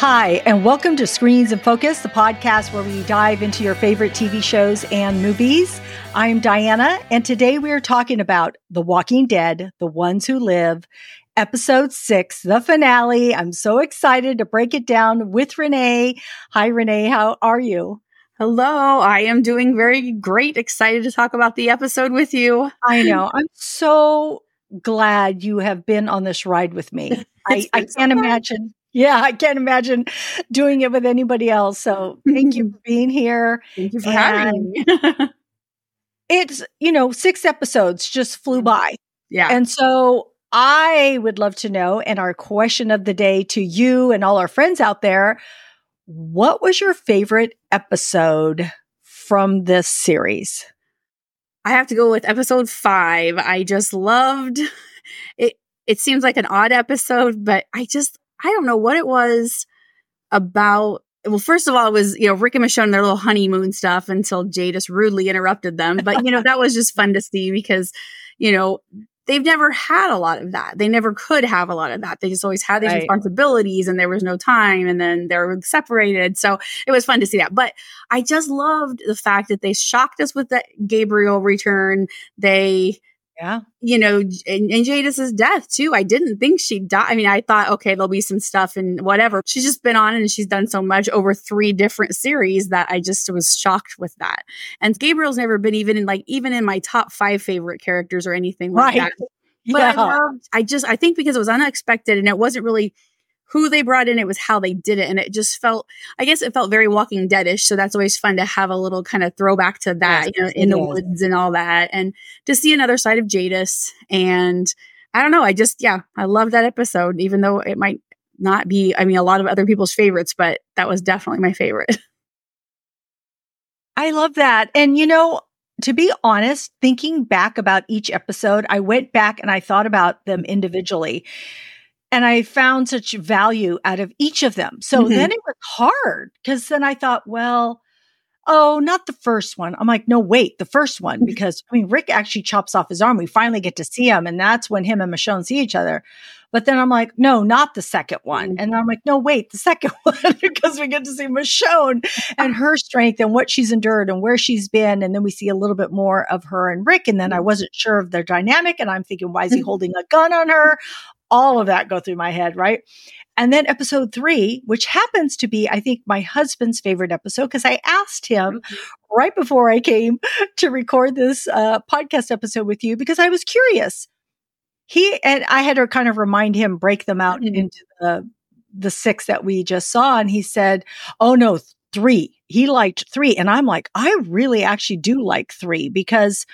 Hi, and welcome to Screens in Focus, the podcast where we dive into your favorite TV shows and movies. I'm Diana, and today we are talking about The Walking Dead, The Ones Who Live, Episode 6, the finale. I'm so excited to break it down with Renee. Hi, Renee. How are you? Hello. I am doing very great. Excited to talk about the episode with you. I know. I'm so glad you have been on this ride with me. I can't imagine. Yeah, I can't imagine doing it with anybody else. So thank you for being here. Thank you for having me. It's, 6 episodes just flew by. Yeah. And so I would love to know, and our question of the day to you and all our friends out there, what was your favorite episode from this series? I have to go with episode 5. I just loved it. It seems like an odd episode, but I don't know what it was about. Well, first of all, it was, Rick and Michonne, their little honeymoon stuff until Jadis rudely interrupted them. But, that was just fun to see because, they've never had a lot of that. They never could have a lot of that. They just always had these responsibilities and there was no time and then they were separated. So it was fun to see that. But I just loved the fact that they shocked us with that Gabriel return. They... Yeah. And Jadis's death too. I didn't think she'd die. I mean, I thought, okay, there'll be some stuff and whatever. She's just been on and she's done so much over 3 different series that I just was shocked with that. And Gabriel's never been even in my top 5 favorite characters or anything like that. But yeah. I think because it was unexpected and it wasn't really who they brought in, it was how they did it. And it just felt very Walking Dead-ish. So that's always fun to have a little kind of throwback to that, in the woods and all that. And to see another side of Jadis. And I don't know, I love that episode, even though it might not be, a lot of other people's favorites, but that was definitely my favorite. I love that. And, to be honest, thinking back about each episode, I went back and I thought about them individually. And I found such value out of each of them. So then it was hard because then I thought, well, not the first one. I'm like, no, wait, the first one, because Rick actually chops off his arm. We finally get to see him. And that's when him and Michonne see each other. But then I'm like, no, not the second one. And I'm like, no, wait, the second one, because we get to see Michonne and her strength and what she's endured and where she's been. And then we see a little bit more of her and Rick. And then I wasn't sure of their dynamic. And I'm thinking, why is he holding a gun on her? All of that go through my head, right? And then episode 3, which happens to be, I think, my husband's favorite episode, because I asked him right before I came to record this podcast episode with you, because I was curious. I had to kind of remind him, break them out into the 6 that we just saw. And he said, oh no, 3. He liked 3. And I'm like, I really actually do like 3, because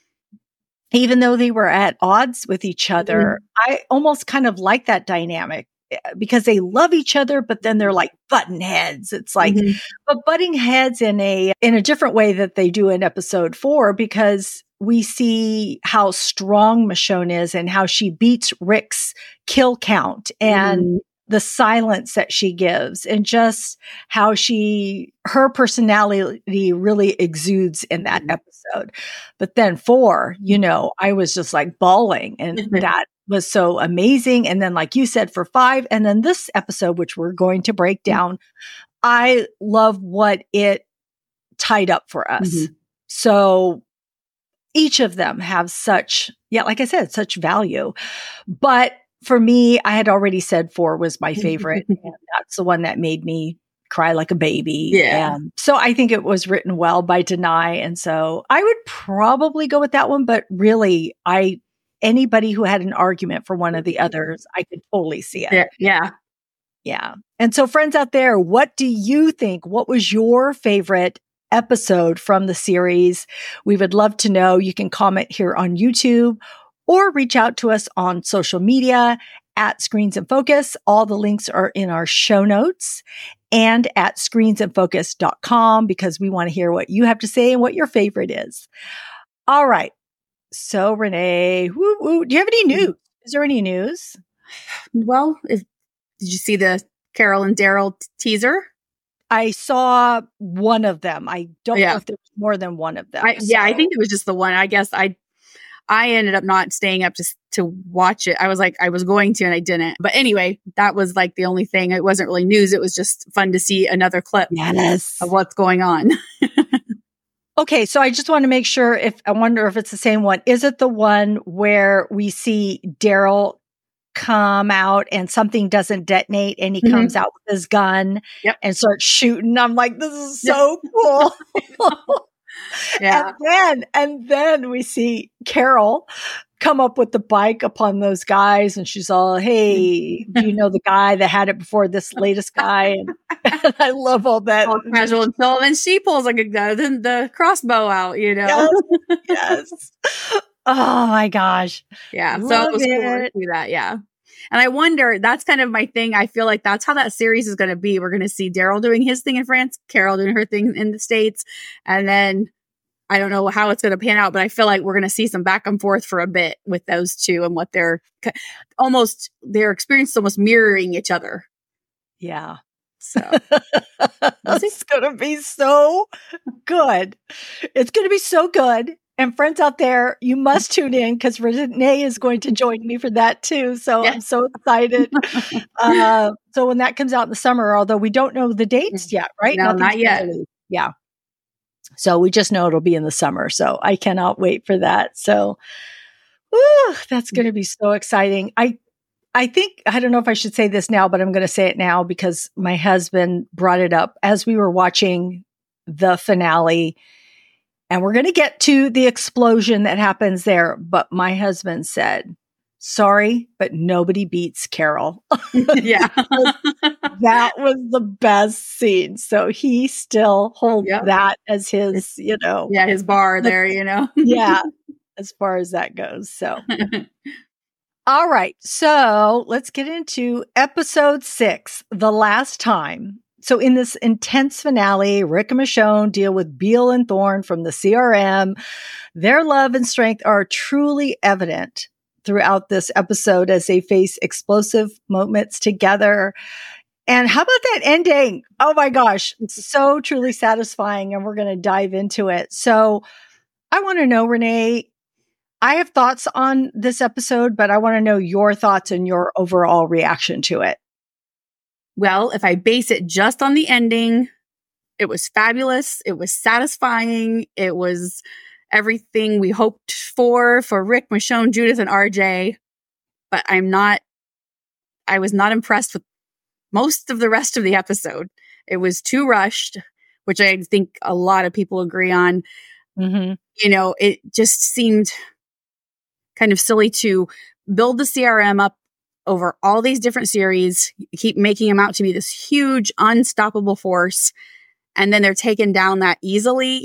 even though they were at odds with each other, I almost kind of like that dynamic because they love each other, but then they're like button heads. It's like, but butting heads in a different way that they do in episode 4, because we see how strong Michonne is and how she beats Rick's kill count and the silence that she gives and just how her personality really exudes in that episode. But then 4, I was just like bawling, and that was so amazing. And then, like you said, for 5, and then this episode, which we're going to break down, I love what it tied up for us. So each of them have such, like I said, such value. But for me, I had already said 4 was my favorite. And that's the one that made me cry like a baby. Yeah. So I think it was written well by Denai. And so I would probably go with that one. But really, anybody who had an argument for one of the others, I could totally see it. Yeah. Yeah. And so friends out there, what do you think? What was your favorite episode from the series? We would love to know. You can comment here on YouTube or reach out to us on social media at Screens in Focus. All the links are in our show notes and at screensinfocus.com, because we want to hear what you have to say and what your favorite is. All right. So Renee, do you have any news? Is there any news? Well, did you see the Carol and Daryl teaser? I saw one of them. I don't know if there was more than one of them. I think it was just the one. I guess I I ended up not staying up to watch it. I was going to, and I didn't. But anyway, that was like the only thing. It wasn't really news. It was just fun to see another clip of what's going on. Okay, so I just want to make sure I wonder if it's the same one. Is it the one where we see Daryl come out and something doesn't detonate and he comes out with his gun and starts shooting? I'm like, this is so cool. Yeah. And then we see Carol come up with the bike upon those guys, and she's all, "Hey, do you know the guy that had it before this latest guy?" And I love all that. All casual and chill. And she pulls like the crossbow out, you know? Yes. Oh my gosh. Yeah. So it was cool to see that. Yeah. And I wonder, that's kind of my thing. I feel like that's how that series is going to be. We're going to see Daryl doing his thing in France, Carol doing her thing in the States. And then I don't know how it's going to pan out, but I feel like we're going to see some back and forth for a bit with those two and what their experience almost mirroring each other. Yeah. So it's going to be so good. It's going to be so good. And friends out there, you must tune in because Renee is going to join me for that too. So I'm so excited. So when that comes out in the summer, although we don't know the dates yet, right? No, not yet. Yeah. So we just know it'll be in the summer. So I cannot wait for that. So that's going to be so exciting. I think, I don't know if I should say this now, but I'm going to say it now because my husband brought it up as we were watching the finale. And we're going to get to the explosion that happens there. But my husband said, "Sorry, but nobody beats Carol." Yeah. That was the best scene. So he still holds that as his, his bar there, Yeah, as far as that goes. So, all right. So let's get into episode 6, The Last Time. So in this intense finale, Rick and Michonne deal with Beale and Thorne from the CRM. Their love and strength are truly evident throughout this episode as they face explosive moments together. And how about that ending? Oh my gosh, it's so truly satisfying, and we're going to dive into it. So I want to know, Renee, I have thoughts on this episode, but I want to know your thoughts and your overall reaction to it. Well, if I base it just on the ending, it was fabulous. It was satisfying. It was everything we hoped for Rick, Michonne, Judith, and RJ. But I was not impressed with most of the rest of the episode. It was too rushed, which I think a lot of people agree on. Mm-hmm. It just seemed kind of silly to build the CRM up over all these different series, keep making them out to be this huge, unstoppable force. And then they're taken down that easily.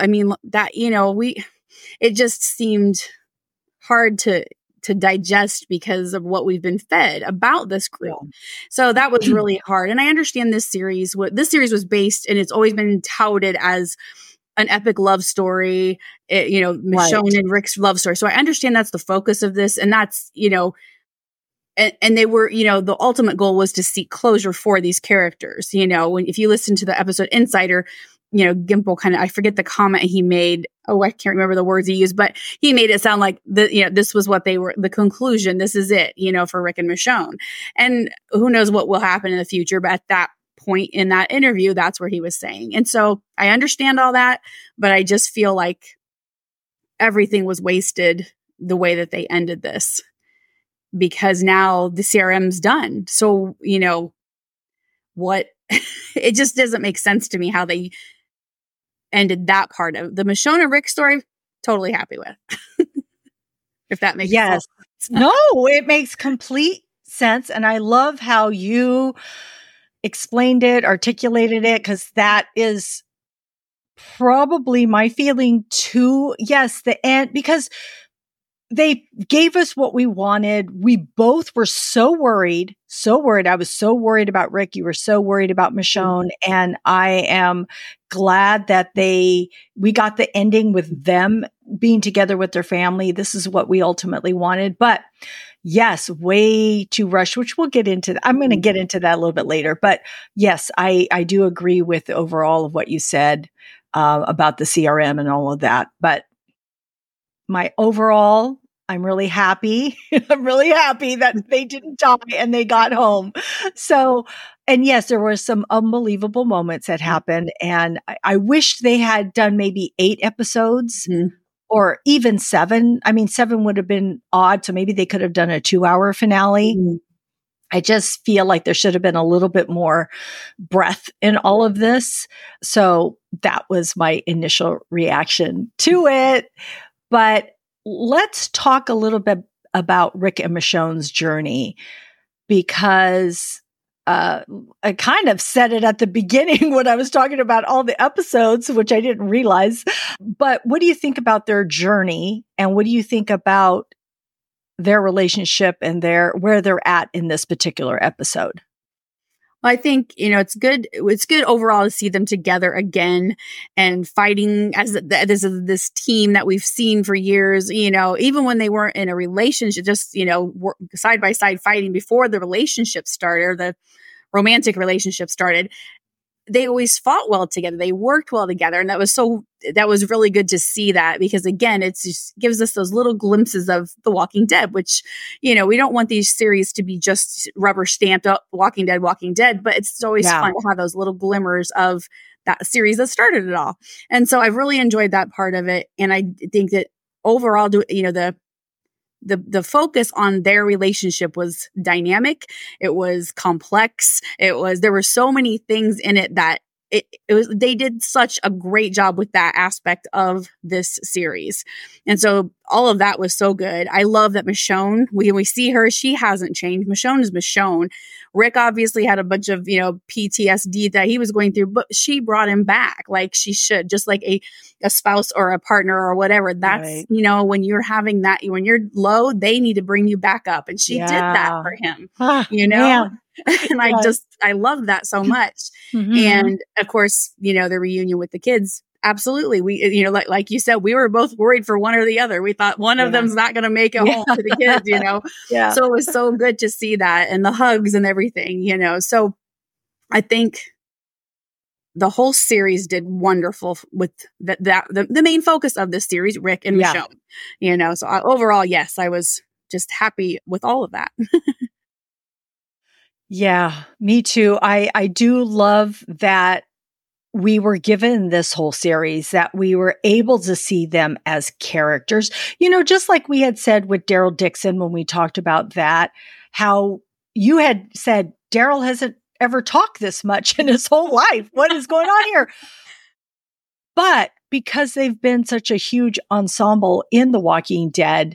It just seemed hard to digest because of what we've been fed about this group. Yeah. So that was really hard. And I understand this series was based, and it's always been touted as an epic love story, Michonne and Rick's love story. So I understand that's the focus of this. And that's, and they were, the ultimate goal was to seek closure for these characters. If you listen to the episode Insider, Gimple I forget the comment he made. Oh, I can't remember the words he used, but he made it sound like this was what they were, the conclusion. This is it, for Rick and Michonne. And who knows what will happen in the future. But at that point in that interview, that's where he was saying. And so I understand all that, but I just feel like everything was wasted the way that they ended this. Because now the CRM's done. So, what it just doesn't make sense to me how they ended that part of the Michonne and Rick story. Totally happy with. If that makes sense. No, it makes complete sense. And I love how you explained it, articulated it, because that is probably my feeling too. Yes, the end, because they gave us what we wanted. We both were so worried. I was so worried about Rick. You were so worried about Michonne. And I am glad that we got the ending with them being together with their family. This is what we ultimately wanted. But yes, way too rushed, which we'll get into. I'm going to get into that a little bit later. But yes, I do agree with overall of what you said about the CRM and all of that. But my overall, I'm really happy. I'm really happy that they didn't die and they got home. So, and yes, there were some unbelievable moments that happened. And I wish they had done maybe 8 episodes or even 7. I mean, 7 would have been odd. So maybe they could have done a 2-hour finale. I just feel like there should have been a little bit more breath in all of this. So that was my initial reaction to it. But let's talk a little bit about Rick and Michonne's journey, because I kind of said it at the beginning when I was talking about all the episodes, which I didn't realize. But what do you think about their journey, and what do you think about their relationship and where they're at in this particular episode? Well, I think, it's good. It's good overall to see them together again and fighting as this team that we've seen for years, even when they weren't in a relationship, just, side by side fighting before the relationship started, or the romantic relationship started. They always fought well together. They worked well together. And that was really good to see that, because again, it just gives us those little glimpses of The Walking Dead, which, we don't want these series to be just rubber stamped up Walking Dead, but it's always fun to have those little glimmers of that series that started it all. And so I've really enjoyed that part of it. And I think that overall, the focus on their relationship was dynamic. It was complex. There were so many things in it that they did such a great job with that aspect of this series. And so all of that was so good. I love that Michonne, we see her, she hasn't changed. Michonne is Michonne. Rick obviously had a bunch of, PTSD that he was going through, but she brought him back like she should, just like a spouse or a partner or whatever. That's, right. When you're having that, when you're low, they need to bring you back up. And she did that for him, And I love that so much. And of course, the reunion with the kids. Absolutely. We, like you said, we were both worried for one or the other. We thought one of them's not going to make it home to the kids, So it was so good to see that, and the hugs and everything, So I think the whole series did wonderful with the main focus of this series, Rick and Michonne, So overall, yes, I was just happy with all of that. Yeah, me too. I do love that we were given this whole series, that we were able to see them as characters, just like we had said with Daryl Dixon when we talked about that, how you had said Daryl hasn't ever talked this much in his whole life. What is going on here? But because they've been such a huge ensemble in The Walking Dead,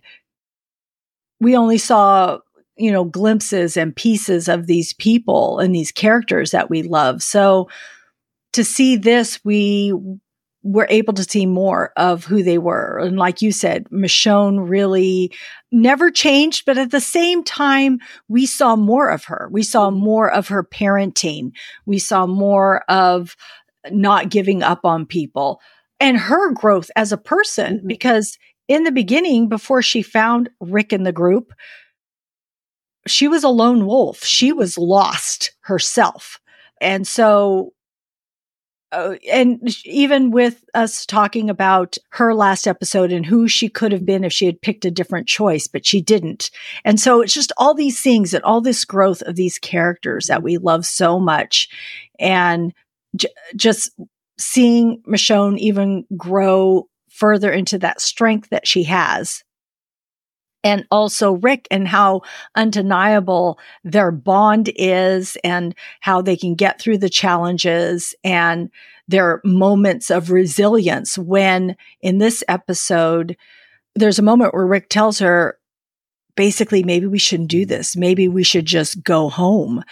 we only saw glimpses and pieces of these people and these characters that we love. So to see this, we were able to see more of who they were. And like you said, Michonne really never changed, but at the same time, we saw more of her. We saw more of her parenting. We saw more of not giving up on people and her growth as a person, because in the beginning, before she found Rick in the group, she was a lone wolf. She was lost herself. And so, and even with us talking about her last episode and who she could have been if she had picked a different choice, but she didn't. And so it's just all these things and all this growth of these characters that we love so much. And just seeing Michonne even grow further into that strength that she has. And also Rick, and how undeniable their bond is, and how they can get through the challenges, and their moments of resilience. When in this episode, there's a moment where Rick tells her, basically, maybe we shouldn't do this. Maybe we should just go home.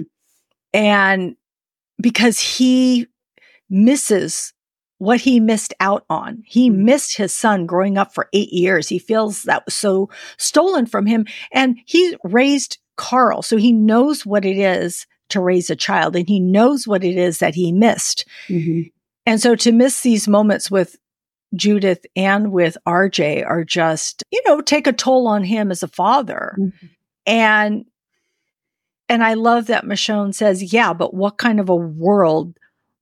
And because he misses what he missed out on. He missed his son growing up for 8 years. He feels that was so stolen from him. And he raised Carl, so he knows what it is to raise a child, and he knows what it is that he missed. And so to miss these moments with Judith and with RJ are just, take a toll on him as a father. And I love that Michonne says, yeah, but what kind of a world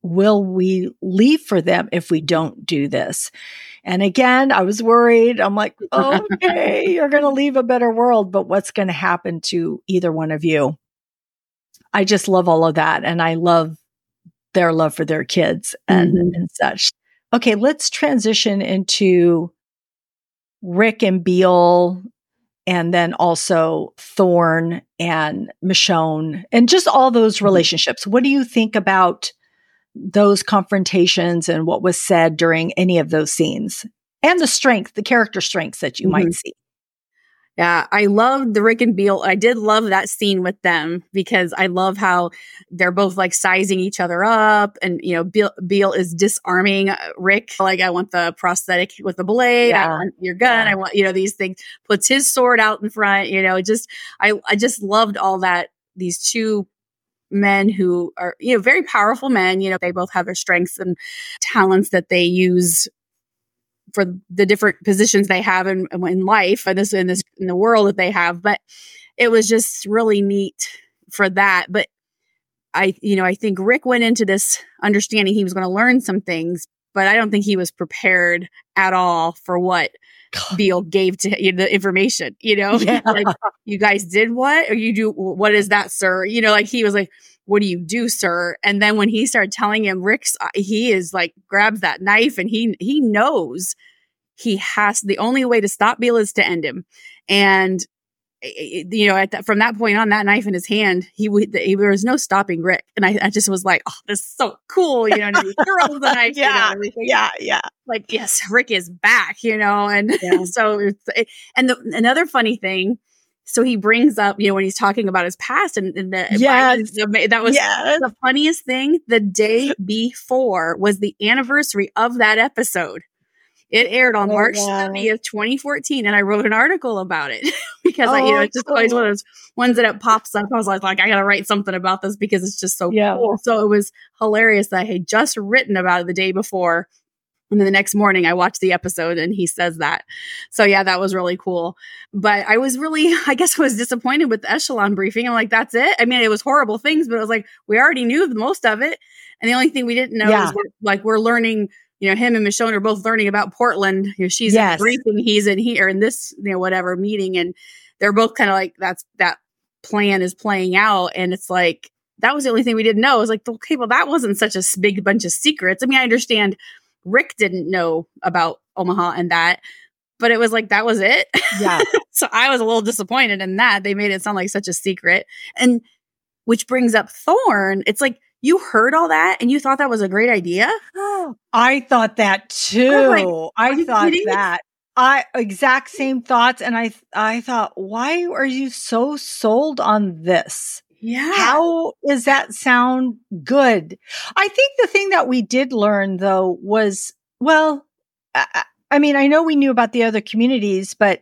will we leave for them if we don't do this? And again, I was worried. I'm like, okay, you're going to leave a better world, but what's going to happen to either one of you? I just love all of that. And I love their love for their kids and such. Okay, let's transition into Rick and Beale, and then also Thorne and Michonne, and just all those relationships. What do you think about those confrontations and what was said during any of those scenes? And the character strengths that you might see. Yeah, I loved the Rick and Beale. I did love that scene with them because I love how they're both like sizing each other up. And, you know, Beale is disarming Rick. Like, I want the prosthetic with the blade. I want your gun. I want, you know, these things. Puts his sword out in front, you know, I just loved all that. These two men who are, you know, very powerful men. You know, they both have their strengths and talents that they use for the different positions they have in life and in the world that they have. But it was just really neat for that. But I think Rick went into this understanding he was going to learn some things, but I don't think he was prepared at all for what Beale gave to the information, you know, like, you guys did what, or you do, what is that, sir? You know, like, he was like, what do you do, sir? And then when he started telling him, he is like, grabs that knife, and he knows he has, the only way to stop Beale is to end him. And, you know, from that point on, that knife in his hand, there was no stopping Rick. And I just was like, oh, this is so cool. You know, and he throws the knife. Yeah. Like, yes, Rick is back, you know? And so, another funny thing, so he brings up, you know, when he's talking about his past that was the funniest thing. The day before was the anniversary of that episode. It aired on March 30th, 2014, and I wrote an article about it because it's just always one of those ones that it pops up. I was like, I got to write something about this because it's just so cool. So it was hilarious that I had just written about it the day before. And then the next morning I watched the episode and he says that. So yeah, that was really cool. But I was I was disappointed with the Echelon briefing. I'm like, that's it? I mean, it was horrible things, but it was like, we already knew most of it. And the only thing we didn't know is we're learning, you know, him and Michonne are both learning about Portland. You know, she's in the briefing, he's in here in this, you know, whatever meeting. And they're both kind of like, that plan is playing out. And it's like, that was the only thing we didn't know. It was like, okay, well, that wasn't such a big bunch of secrets. I mean, I understand Rick didn't know about Omaha and that, but it was like, that was it. Yeah. So I was a little disappointed in that. They made it sound like such a secret. And which brings up Thorne. It's like, you heard all that and you thought that was a great idea? I thought that too. I thought that. Exact same thoughts. And I thought, why are you so sold on this? Yeah. How does that sound good? I think the thing that we did learn though was, I mean, I know we knew about the other communities, but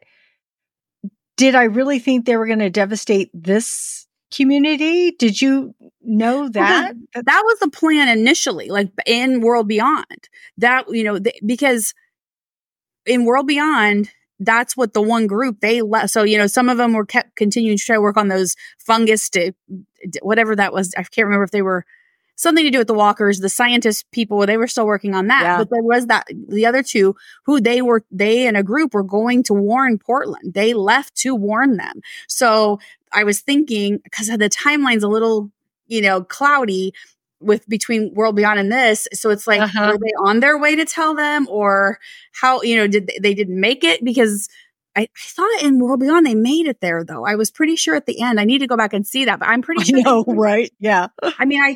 did I really think they were going to devastate this community? Did you know that? That was the plan initially, like in World Beyond. That, you know, because in World Beyond, that's what the one group they left. So, you know, some of them were kept continuing to try to work on those fungus to whatever that was. I can't remember if they were something to do with the walkers, the scientist people, they were still working on that. Yeah. But there was the other two who they in a group were going to warn Portland. They left to warn them. So I was thinking, because the timeline's a little, you know, cloudy between World Beyond and this. So it's like, were they on their way to tell them, or how, you know, they didn't make it? Because I thought in World Beyond they made it there though. I was pretty sure at the end. I need to go back and see that, but I'm pretty sure. I know, right? Yeah. I mean,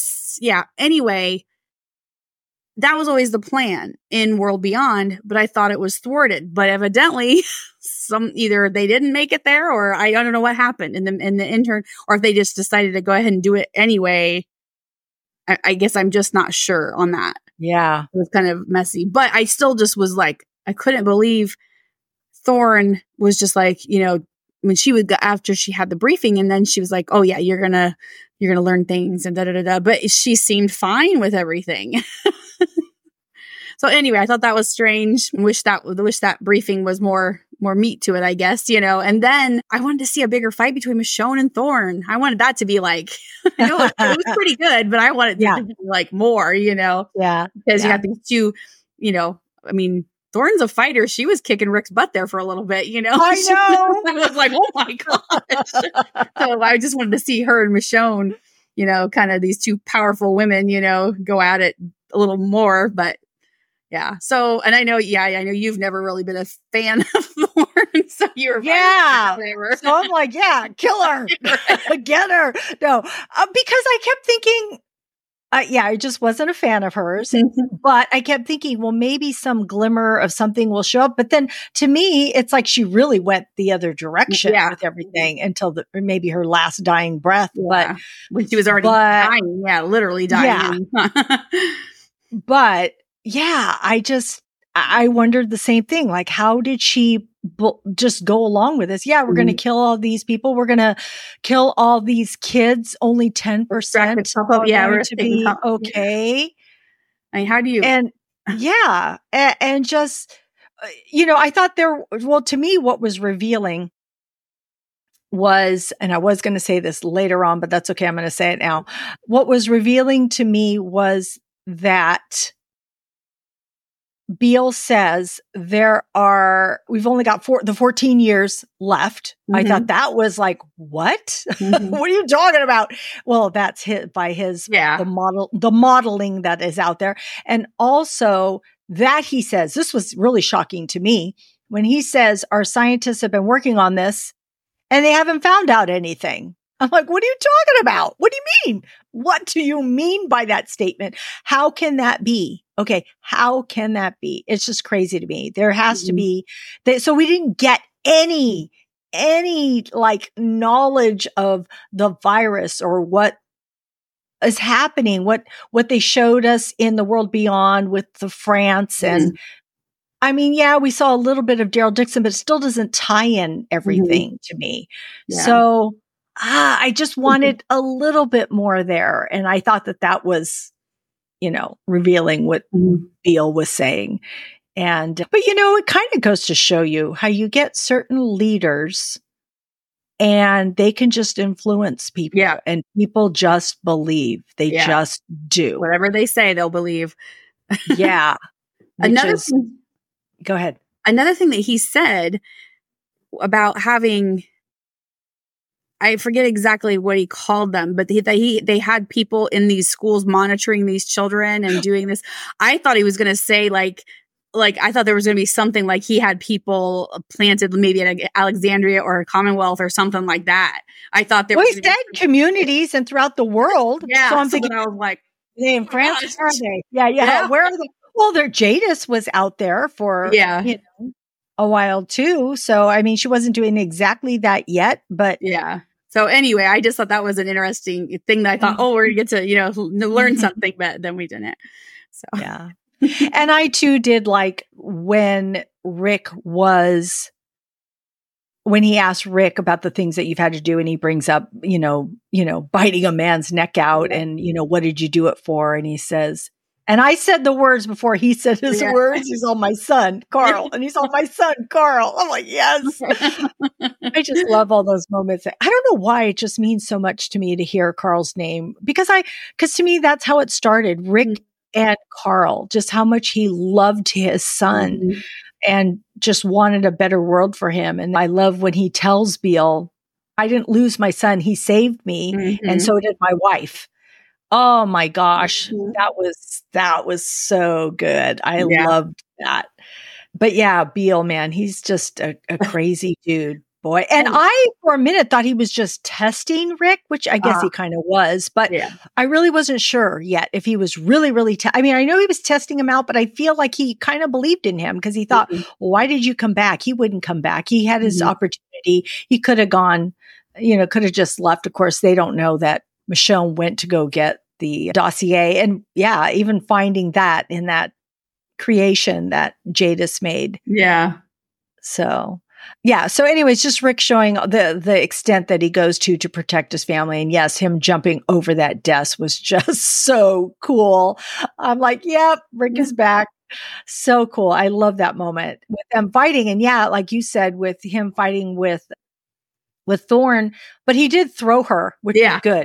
Anyway, that was always the plan in World Beyond, but I thought it was thwarted. But evidently, either they didn't make it there, or I don't know what happened in the intern, or if they just decided to go ahead and do it anyway. I guess I'm just not sure on that. Yeah, it was kind of messy, but I still just was like, I couldn't believe Thorne was just like, you know, when she would go after she had the briefing, and then she was like, "Oh yeah, you're gonna learn things," and da da da da. But she seemed fine with everything. So anyway, I thought that was strange. Wish that briefing was more more meat to it, I guess, and then I wanted to see a bigger fight between Michonne and Thorne. I wanted that to be like, I know it was pretty good, but I wanted to be like more, Yeah. because you got these two, I mean, Thorne's a fighter. She was kicking Rick's butt there for a little bit, I know. I was like, oh my gosh. So I just wanted to see her and Michonne, kind of these two powerful women, go at it a little more, but yeah. So, and I know you've never really been a fan of Thorne, so you were So I'm like, kill her, get her. No, because I kept thinking, I just wasn't a fan of hers, but I kept thinking, well, maybe some glimmer of something will show up. But then to me, it's like she really went the other direction with everything until maybe her last dying breath. But when she was already dying, literally dying. But I wondered the same thing. Like, how did she just go along with this? Yeah, we're going to kill all these people. We're going to kill all these kids. Only 10% are going to be okay. I mean, how do you? And and just, I thought to me, what was revealing was, and I was going to say this later on, but that's okay. I'm going to say it now. What was revealing to me was that Beale says we've only got the 14 years left. I thought that was like, what? What are you talking about? Well, that's the modeling that is out there. And also that he says, this was really shocking to me when he says, our scientists have been working on this and they haven't found out anything. I'm like, what are you talking about? What do you mean? What do you mean by that statement? How can that be? Okay, how can that be? It's just crazy to me. There has to be so we didn't get any like knowledge of the virus or what is happening, what they showed us in The World Beyond with the France. And I mean, we saw a little bit of Daryl Dixon, but it still doesn't tie in everything to me. Yeah. So I just wanted a little bit more there. And I thought that was, revealing what Beale was saying. But it kind of goes to show you how you get certain leaders and they can just influence people and people just believe. They just do. Whatever they say, they'll believe. Yeah. Go ahead. Another thing that he said about having, I forget exactly what he called them, but they had people in these schools monitoring these children and doing this. I thought he was going to say like I thought there was going to be something like he had people planted maybe at Alexandria or Commonwealth or something like that. I thought there was. He said communities and throughout the world. Yeah. So I'm thinking, I was like, in France, where are they? Yeah. Where are they? Well, Jadis was out there for a while too. So I mean, she wasn't doing exactly that yet, but So anyway, I just thought that was an interesting thing that I thought, we're going to get to, learn something, but then we didn't. So, yeah. And I too did like when he asked Rick about the things that you've had to do and he brings up, biting a man's neck out and, what did you do it for? And he says, and I said the words before he said his words. He's all my son, Carl. And he's all my son, Carl. I'm like, yes. I just love all those moments. I don't know why it just means so much to me to hear Carl's name because to me, that's how it started. Rick and Carl, just how much he loved his son and just wanted a better world for him. And I love when he tells Beale, I didn't lose my son. He saved me. And so did my wife. Oh my gosh. That was so good. I loved that. But Beale, man, he's just a crazy dude, boy. And I, for a minute, thought he was just testing Rick, which I guess he kind of was, but I really wasn't sure yet if he was really, really, I mean, I know he was testing him out, but I feel like he kind of believed in him because he thought, well, why did you come back? He wouldn't come back. He had his opportunity. He could have gone, could have just left. Of course, they don't know that Michonne went to go get the dossier and even finding that in that creation that Jadis made. Yeah. So anyways, just Rick showing the extent that he goes to protect his family. And yes, him jumping over that desk was just so cool. I'm like, yep, Rick is back. So cool. I love that moment with them fighting. And yeah, like you said, with him fighting with Thorne, but he did throw her, which was good.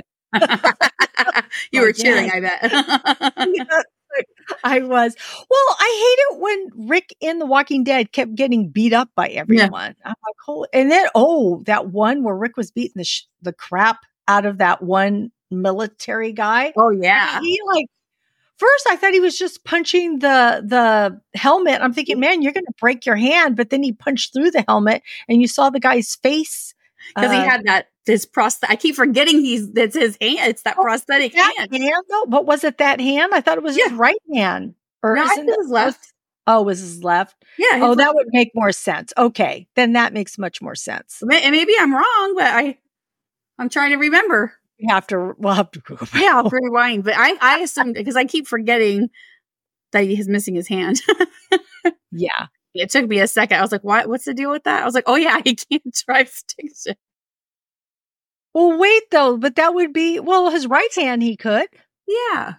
You were cheering, I bet. Yeah, I was. Well, I hate it when Rick in The Walking Dead kept getting beat up by everyone. I'm like, oh, and then that one where Rick was beating the crap out of that one military guy. Oh yeah. He first I thought he was just punching the helmet. I'm thinking, man, you're going to break your hand. But then he punched through the helmet, and you saw the guy's face because he had this prosthetic. I keep forgetting that's his hand. It's that prosthetic hand. Though? But was it that hand? I thought it was his right hand. Or no, I think it was left. Oh, it was his left? Yeah. Oh, that would make more sense. Okay, then that makes much more sense. Maybe I'm wrong, but I'm trying to remember. We'll have to go back. Yeah, I'll rewind. But I assumed, because I keep forgetting that he's missing his hand. Yeah. It took me a second. I was like, what? What's the deal with that? I was like, oh yeah, he can't drive stick shift. Well, wait though, but that would be, his right hand he could. Yeah.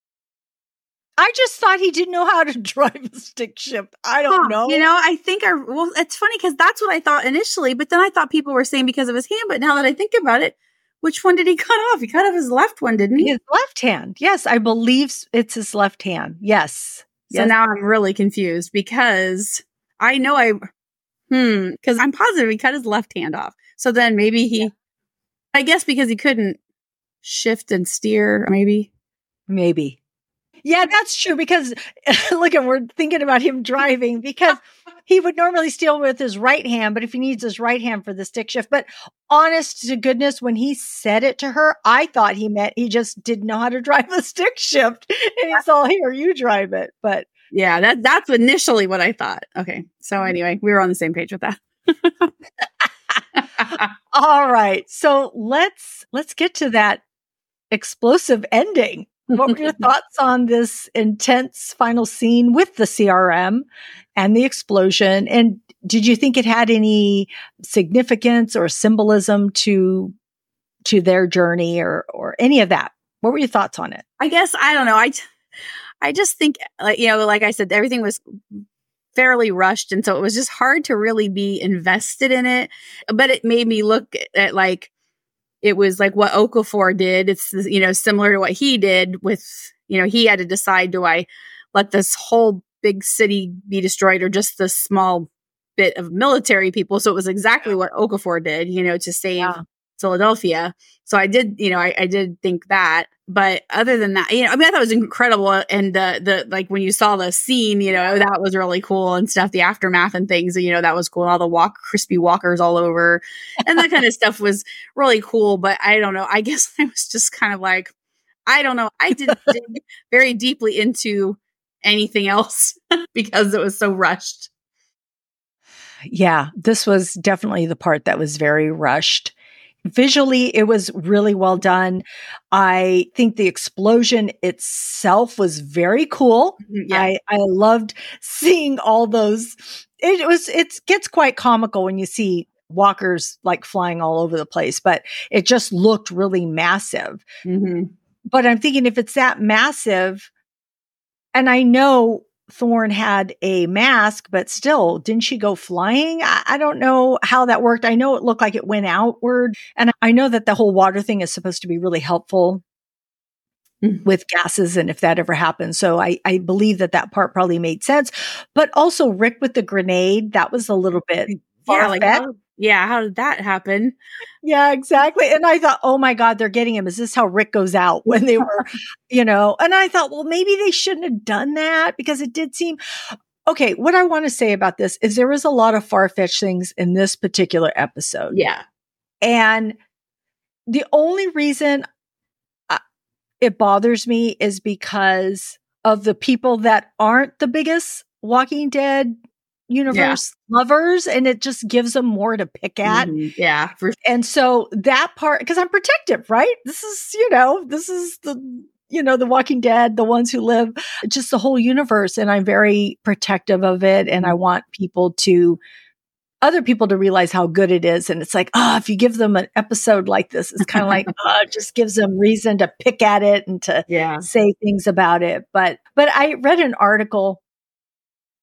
I just thought he didn't know how to drive a stick shift. I don't know. I think it's funny because that's what I thought initially, but then I thought people were saying because of his hand. But now that I think about it, which one did he cut off? He cut off his left one, didn't he? His left hand. Yes, I believe it's his left hand. Yes. So now I'm really confused because I know because I'm positive he cut his left hand off. So then maybe I guess because he couldn't shift and steer, maybe. Maybe. Yeah, that's true because look, we're thinking about him driving because he would normally steer with his right hand, but if he needs his right hand for the stick shift. But honest to goodness, when he said it to her, I thought he meant he just didn't know how to drive a stick shift. And he's all, here, you drive it. But yeah, that's initially what I thought. Okay. So anyway, we were on the same page with that. All right. So let's get to that explosive ending. What were your thoughts on this intense final scene with the CRM and the explosion? And did you think it had any significance or symbolism to their journey or any of that? What were your thoughts on it? I guess, I don't know. I just think, like I said, everything was fairly rushed. And so it was just hard to really be invested in it. But it made me look at it was like what Okafor did. It's, similar to what he did with, he had to decide, do I let this whole big city be destroyed or just the small bit of military people? So it was exactly what Okafor did, to save Philadelphia. So I did, I did think that. But other than that, I thought it was incredible. And the like when you saw the scene, that was really cool and stuff, the aftermath and things, that was cool. All the crispy walkers all over and that kind of stuff was really cool. But I don't know. I guess I was just kind of like, I don't know. I didn't dig very deeply into anything else because it was so rushed. Yeah, this was definitely the part that was very rushed. Visually, it was really well done. I think the explosion itself was very cool. Yeah. I loved seeing all those. It gets quite comical when you see walkers like flying all over the place, but it just looked really massive. Mm-hmm. But I'm thinking if it's that massive, and I know Thorne had a mask, but still, didn't she go flying? I don't know how that worked. I know it looked like it went outward. And I know that the whole water thing is supposed to be really helpful with gases and if that ever happens. So I believe that part probably made sense. But also Rick with the grenade, that was a little bit far-fetched. How did that happen? Yeah, exactly. And I thought, oh my God, they're getting him. Is this how Rick goes out when they were, and I thought, well, maybe they shouldn't have done that because it did seem, okay, what I want to say about this is there was a lot of far-fetched things in this particular episode. Yeah. And the only reason it bothers me is because of the people that aren't the biggest Walking Dead universe lovers, and it just gives them more to pick at. Mm-hmm. Yeah. And so that part, because I'm protective, right? This is the, the Walking Dead, the ones who live just the whole universe. And I'm very protective of it. And I want other people to realize how good it is. And it's like, if you give them an episode like this, it's kind of like, it just gives them reason to pick at it and to say things about it. But I read an article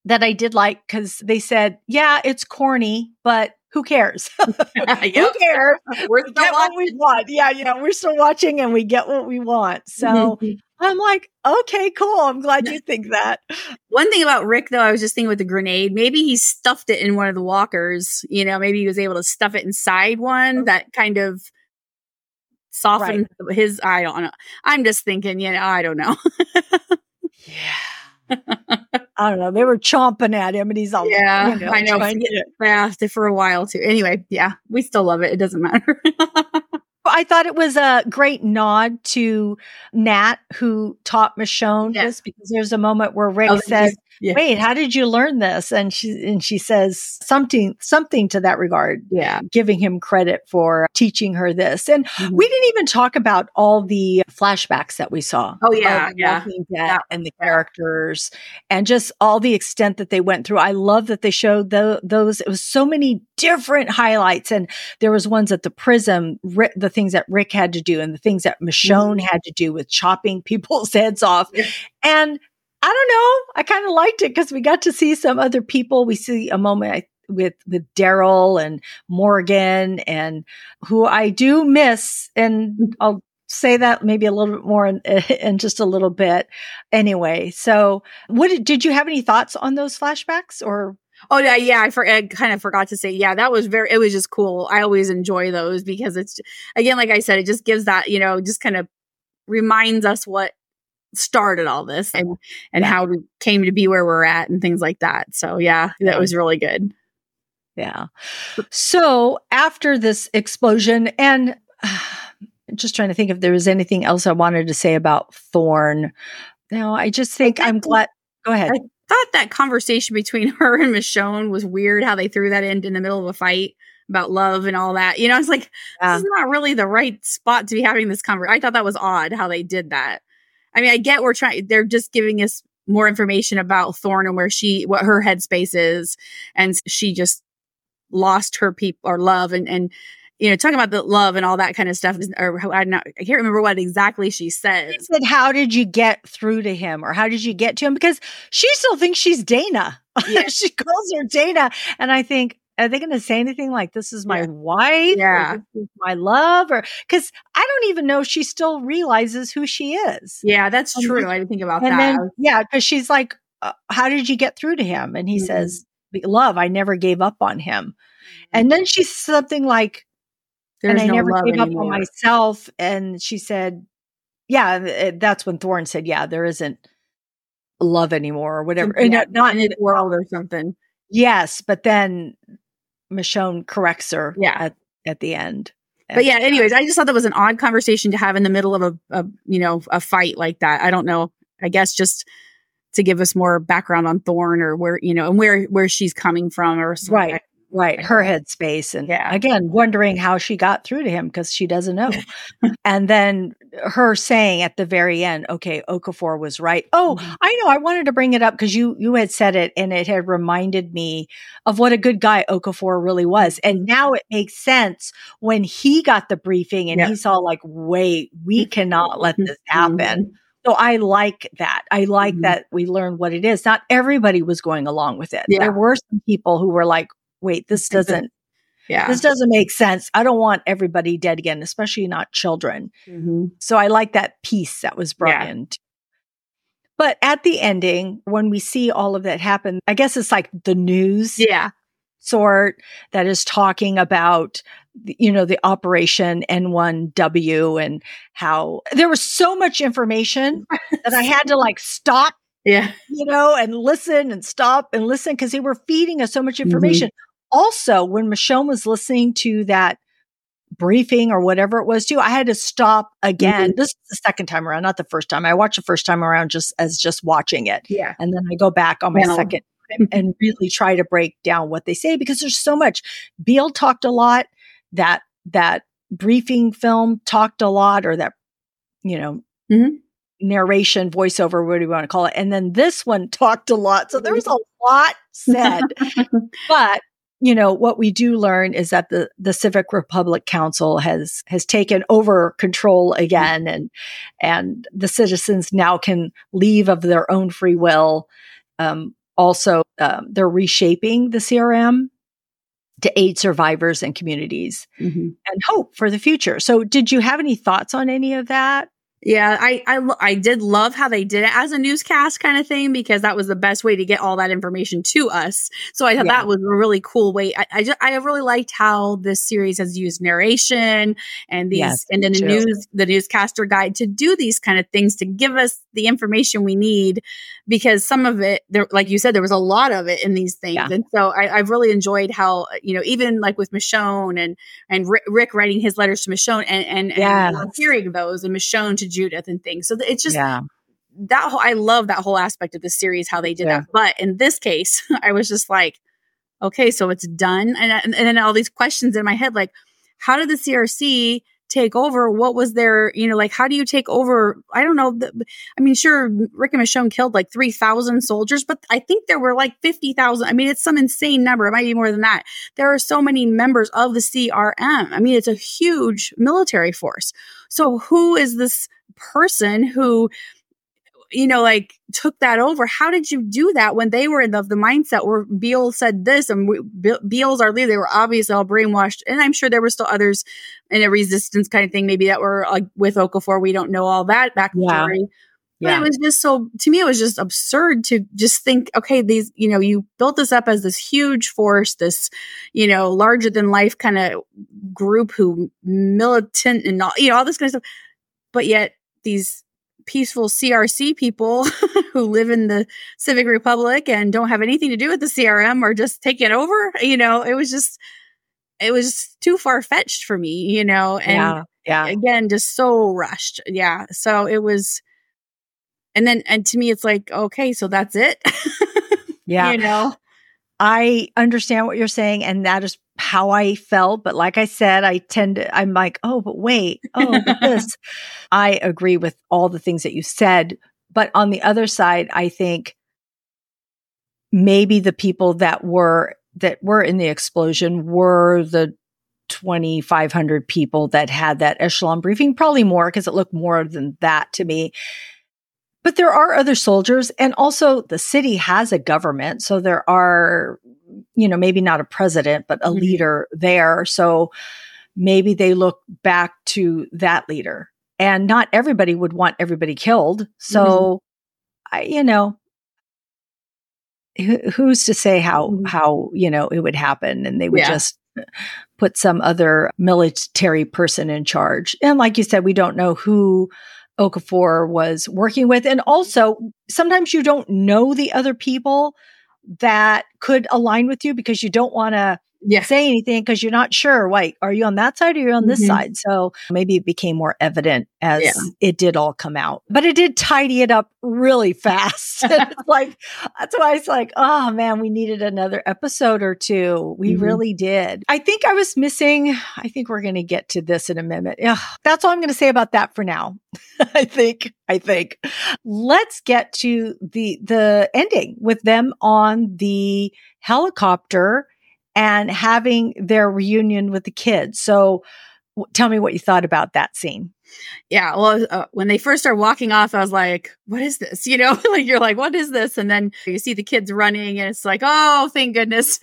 that I did like because they said, yeah, it's corny, but who cares? Who cares? We're We still get what we want. Yeah, we're still watching and we get what we want. So I'm like, okay, cool. I'm glad you think that. One thing about Rick, though, I was just thinking with the grenade, maybe he stuffed it in one of the walkers. Maybe he was able to stuff it inside one that kind of softened his. I don't know. I'm just thinking, I don't know. Yeah. I don't know. They were chomping at him and he's all, I know. For a while too. Anyway, we still love it. It doesn't matter. I thought it was a great nod to Nat, who taught Michonne this, because there's a moment where Rick says, wait, how did you learn this? And she says something to that regard, giving him credit for teaching her this. And we didn't even talk about all the flashbacks that we saw. Oh, yeah. And the characters and just all the extent that they went through. I love that they showed those. It was so many different highlights. And there was ones at the prison, the things that Rick had to do and the things that Michonne had to do with chopping people's heads off. And I don't know, I kind of liked it because we got to see some other people. We see a moment with Daryl and Morgan, and who I do miss. And I'll say that maybe a little bit more in just a little bit. Anyway, so did you have any thoughts on those flashbacks or? Oh yeah. I kind of forgot to say, it was just cool. I always enjoy those because it's, again, like I said, it just gives that, just kind of reminds us what started all this and how we came to be where we're at and things like that. So that was really good. Yeah. So after this explosion, and just trying to think if there was anything else I wanted to say about Thorne. No, I just think I'm glad. Go ahead. I thought that conversation between her and Michonne was weird, how they threw that in the middle of a fight about love and all that. It's like, this is not really the right spot to be having this conversation. I thought that was odd how they did that. I mean, I get they're just giving us more information about Thorne and what her headspace is. And she just lost her people or love and talking about the love and all that kind of stuff. I can't remember what exactly she said. She said, how did you get through to him? Or how did you get to him? Because she still thinks she's Dana. Yeah. She calls her Dana. And I think, are they going to say anything like, this is my wife? Or this is my love? Or because I don't even know if she still realizes who she is. Yeah, that's true. I didn't think about that. Because she's like, how did you get through to him? And he says, love, I never gave up on him. And then she's something like, and I never gave up on myself. And she said, that's when Thorne said, there isn't love anymore or whatever. Not in the world or something. Yes. But then Michonne corrects her at the end. But anyways, I just thought that was an odd conversation to have in the middle of a fight like that. I don't know. I guess just to give us more background on Thorne or where, and where she's coming from or something. Right. Her headspace. And again, wondering how she got through to him because she doesn't know. And then her saying at the very end, okay, Okafor was right. Oh, I know. I wanted to bring it up because you had said it and it had reminded me of what a good guy Okafor really was. And now it makes sense when he got the briefing and he saw like, wait, we cannot let this happen. So I like that. I like that we learned what it is. Not everybody was going along with it. There were some people who were like, wait, this doesn't make sense. I don't want everybody dead again, especially not children. So I like that piece that was brought in. But at the ending, when we see all of that happen, I guess it's like the news sort that is talking about, the Operation N1W and how there was so much information that I had to like stop, and listen and stop and listen because they were feeding us so much information. Also, when Michonne was listening to that briefing or whatever it was too, I had to stop again. This is the second time around, not the first time. I watched the first time around just watching it. And then I go back on my second and really try to break down what they say because there's so much. Beale talked a lot. That briefing film talked a lot, or that, narration, voiceover, what do you want to call it? And then this one talked a lot. So there was a lot said. But what we do learn is that the Civic Republic Council has taken over control again, and the citizens now can leave of their own free will. also they're reshaping the CRM to aid survivors and communities and hope for the future. So did you have any thoughts on any of that? Yeah, I did love how they did it as a newscast kind of thing, because that was the best way to get all that information to us. So I thought that was a really cool way. I really liked how this series has used narration and and then the newscaster guide to do these kind of things to give us the information we need, because some of it, there, like you said, there was a lot of it in these things. And so I've really enjoyed how, even like with Michonne and Rick writing his letters to Michonne and hearing those, and Michonne to Judith and things. So it's just I love that whole aspect of the series, how they did that. But in this case, I was just like, okay, so it's done. And then all these questions in my head, like, how did the CRC take over? What was their, like, how do you take over? I don't know. Sure, Rick and Michonne killed like 3,000 soldiers, but I think there were like 50,000. I mean, it's some insane number. It might be more than that. There are so many members of the CRM. I mean, it's a huge military force. So who is this person who, took that over? How did you do that when they were in the mindset where Beale said this and Beale's our leader? They were obviously all brainwashed. And I'm sure there were still others in a resistance kind of thing, maybe that were like with Okafor. We don't know all that backstory. But it was just to me, it was just absurd to just think, okay, these, you built this up as this huge force, this, larger than life kind of group who militant and all this kind of stuff. But yet these peaceful CRC people who live in the Civic Republic and don't have anything to do with the CRM are just taking over. It was just too far fetched for me, and again, just so rushed. Yeah. So it was, and to me, it's like, okay, so that's it. I understand what you're saying, and that is how I felt. But like I said, I'm like, oh, but wait, but this. I agree with all the things that you said. But on the other side, I think maybe the people that were in the explosion were the 2,500 people that had that echelon briefing, probably more, because it looked more than that to me. But there are other soldiers, and also the city has a government. So there are, maybe not a president, but a leader there. So maybe they look back to that leader, and not everybody would want everybody killed. So, who's to say how it would happen, and they would just put some other military person in charge. And like you said, we don't know who Okafor was working with. And also, sometimes you don't know the other people that could align with you because you don't want to say anything because you're not sure, like, are you on that side or you're on this side? So maybe it became more evident as it did all come out. But it did tidy it up really fast. It's like, that's why it's like, oh man, we needed another episode or two. We really did. I think I was missing, I think we're going to get to this in a minute. Yeah, that's all I'm going to say about that for now. I think. Let's get to the ending with them on the helicopter and having their reunion with the kids. So tell me what you thought about that scene. Yeah. Well, when they first start walking off, I was like, what is this? Like, you're like, what is this? And then you see the kids running and it's like, oh, thank goodness.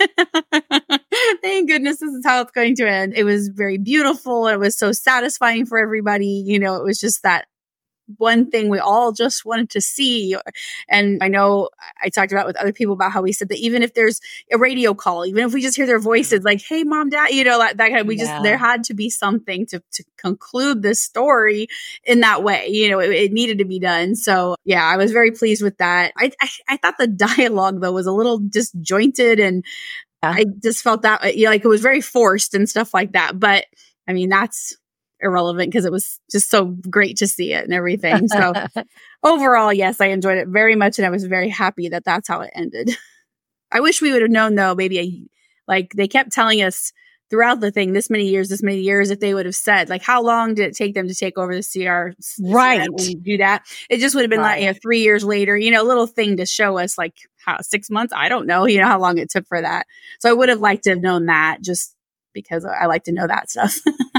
Thank goodness this is how it's going to end. It was very beautiful. It was so satisfying for everybody. It was just that one thing we all just wanted to see. And I know I talked about with other people about how we said that even if there's a radio call, even if we just hear their voices like, hey, mom, dad, that kind of, there had to be something to conclude this story in that way. It needed to be done. So yeah, I was very pleased with that. I thought the dialogue though was a little disjointed, and I just felt that like it was very forced and stuff like that. But I mean, that's irrelevant because it was just so great to see it and everything. So overall, yes, I enjoyed it very much, and I was very happy that that's how it ended. I wish we would have known though, maybe like they kept telling us throughout the thing, this many years, if they would have said, like, how long did it take them to take over the CR? Right. Do that. It just would have been like, 3 years later, a little thing to show us like how 6 months. I don't know, how long it took for that. So I would have liked to have known that, just because I like to know that stuff.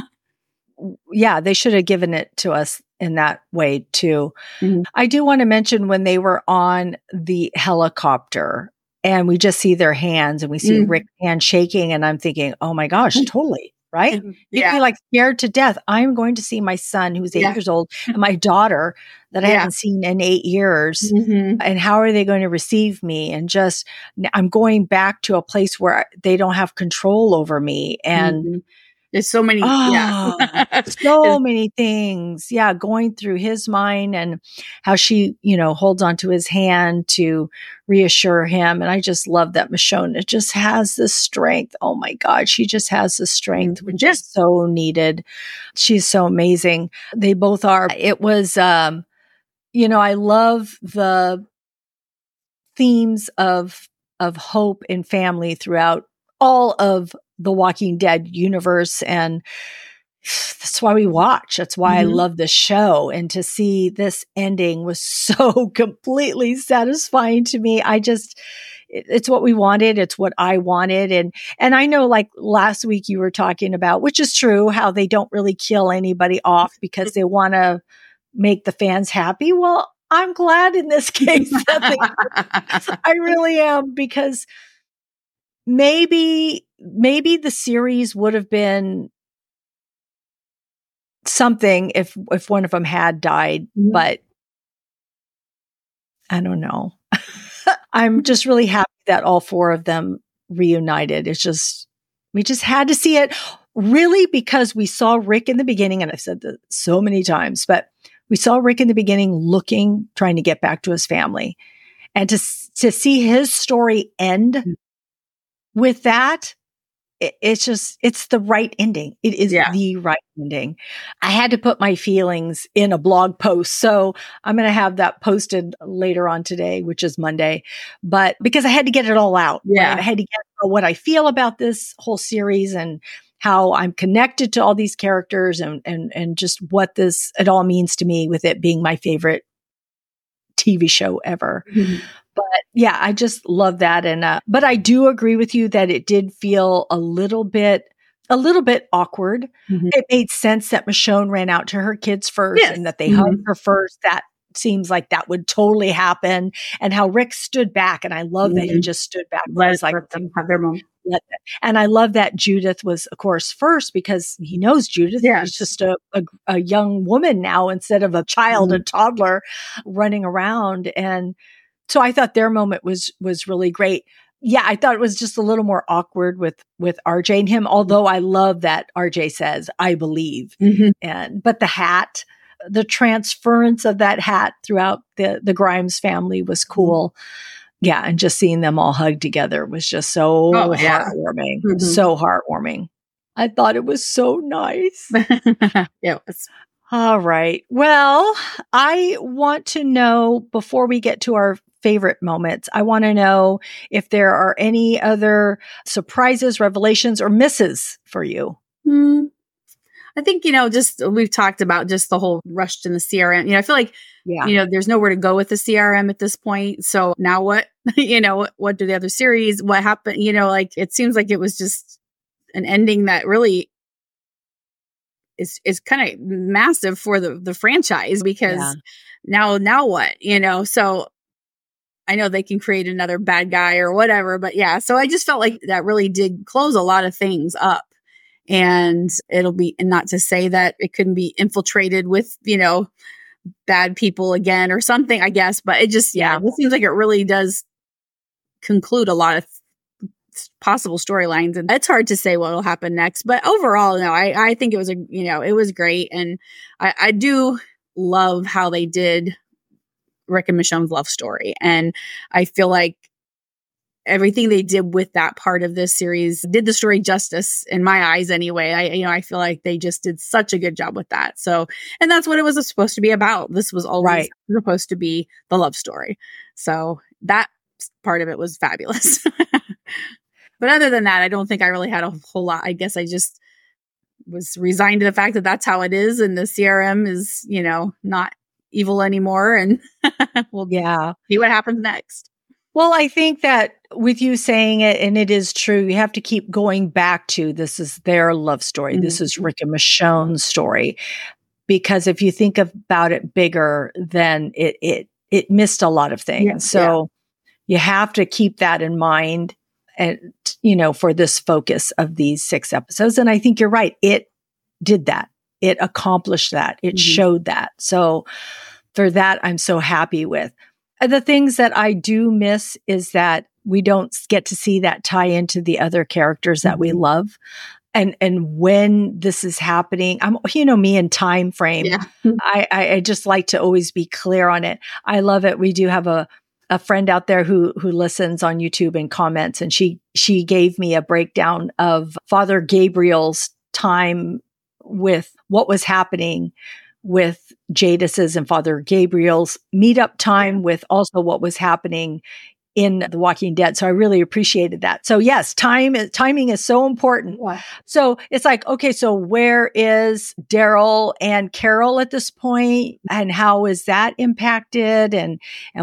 Yeah, they should have given it to us in that way too. I do want to mention when they were on the helicopter, and we just see their hands and we see Rick's hand shaking. And I'm thinking, oh my gosh, totally. Right? You'd be like scared to death. I'm going to see my son who's 8 years old and my daughter that I haven't seen in 8 years. And how are they going to receive me? And just, I'm going back to a place where they don't have control over me. And there's so many, so many things. Yeah. Going through his mind and how she, holds onto his hand to reassure him. And I just love that Michonne just has the strength. Oh my God. She just has the strength, which is so needed. She's so amazing. They both are. It was, I love the themes of hope and family throughout all of the Walking Dead universe. And that's why we watch. That's why I love this show. And to see this ending was so completely satisfying to me. It's what we wanted. It's what I wanted. And I know, like last week you were talking about, which is true, how they don't really kill anybody off because they want to make the fans happy. Well, I'm glad in this case that I really am, because maybe the series would have been something if one of them had died, but I don't know. I'm just really happy that all 4 of them reunited. We just had to see it, really, because we saw Rick in the beginning, and I've said that so many times, but we saw Rick in the beginning trying to get back to his family, and to see his story end with that, it's the right ending. It is the right ending. I had to put my feelings in a blog post. So I'm going to have that posted later on today, which is Monday, but because I had to get it all out. Yeah. Right? I had to get what I feel about this whole series and how I'm connected to all these characters and just what it all means to me, with it being my favorite TV show ever. But yeah, I just love that. And, but I do agree with you that it did feel a little bit awkward. It made sense that Michonne ran out to her kids first and that they hugged her first. That seems like that would totally happen. And how Rick stood back. And I love that he just stood back. Let them have their moment. And I love that Judith was, of course, first, because he knows Judith. She's just a young woman now instead of a child, a toddler running around. And so I thought their moment was really great. Yeah, I thought it was just a little more awkward with RJ and him, although I love that RJ says, I believe. But the hat, the transference of that hat throughout the Grimes family was cool. Yeah, and just seeing them all hugged together was just so heartwarming. So heartwarming. I thought it was so nice. It was. All right. Well, I want to know, before we get to our favorite moments, I want to know if there are any other surprises, revelations, or misses for you. I think, just we've talked about just the whole rush in the CRM. I feel like, there's nowhere to go with the CRM at this point. So now what? What do the other series? What happened? It seems like it was just an ending that really is kind of massive for the franchise, because now what? So I know they can create another bad guy or whatever, but so I just felt like that really did close a lot of things up. And it'll be, and not to say that it couldn't be infiltrated with, bad people again or something, I guess, but it just, it seems like it really does conclude a lot of possible storylines, and it's hard to say what will happen next. But overall, no, I think it was it was great. And I do love how they did Rick and Michonne's love story. And I feel like everything they did with that part of this series did the story justice, in my eyes anyway. I feel like they just did such a good job with that. So, and that's what it was supposed to be about. This was always supposed to be the love story. So that part of it was fabulous. But other than that, I don't think I really had a whole lot. I guess I just was resigned to the fact that that's how it is. And the CRM is, not evil anymore. And we'll see what happens next. Well, I think that with you saying it, and it is true, you have to keep going back to, this is their love story. This is Rick and Michonne's story. Because if you think about it bigger, then it missed a lot of things. you have to keep that in mind, and, for this focus of these 6 episodes. And I think you're right. It did that. It accomplished that. It showed that. So for that, I'm so happy with. The things that I do miss is that we don't get to see that tie into the other characters that we love. And when this is happening, I'm, me and time frame. Yeah. I just like to always be clear on it. I love it. We do have a friend out there who listens on YouTube and comments, and she gave me a breakdown of Father Gabriel's time with what was happening with Jadis's and Father Gabriel's meetup time with also what was happening in The Walking Dead. So I really appreciated that. So yes, timing is so important. Wow. So it's like, okay, so where is Daryl and Carol at this point, and how is that impacted, and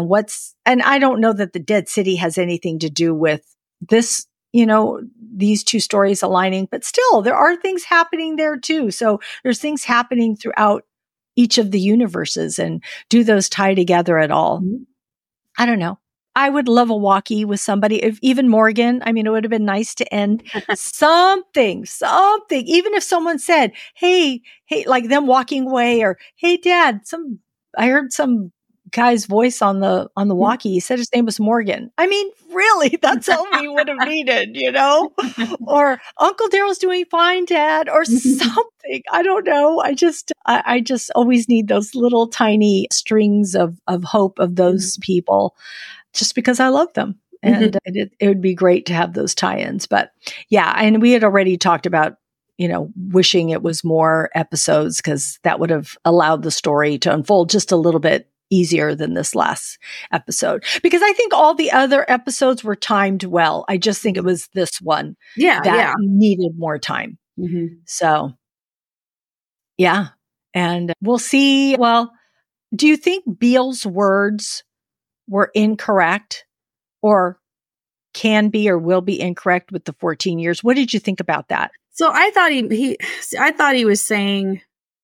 I don't know that the Dead City has anything to do with this, these 2 stories aligning, but still there are things happening there too. So there's things happening throughout each of the universes, and do those tie together at all? Mm-hmm. I don't know. I would love a walkie with somebody, if even Morgan. I mean, it would have been nice to end something, even if someone said, hey, like them walking away, or, hey, Dad, I heard some guy's voice on the walkie. He said his name was Morgan. I mean, really, that's all we would have needed, or Uncle Daryl's doing fine, Dad, or something. I don't know. I just always need those little tiny strings of hope of those people, just because I love them. And it would be great to have those tie-ins. But yeah, and we had already talked about, wishing it was more episodes, because that would have allowed the story to unfold just a little bit easier than this last episode. Because I think all the other episodes were timed well. I just think it was this one that needed more time. Mm-hmm. So yeah. And we'll see. Well, do you think Beale's words were incorrect, or can be or will be incorrect with the 14 years? What did you think about that? So I thought he was saying,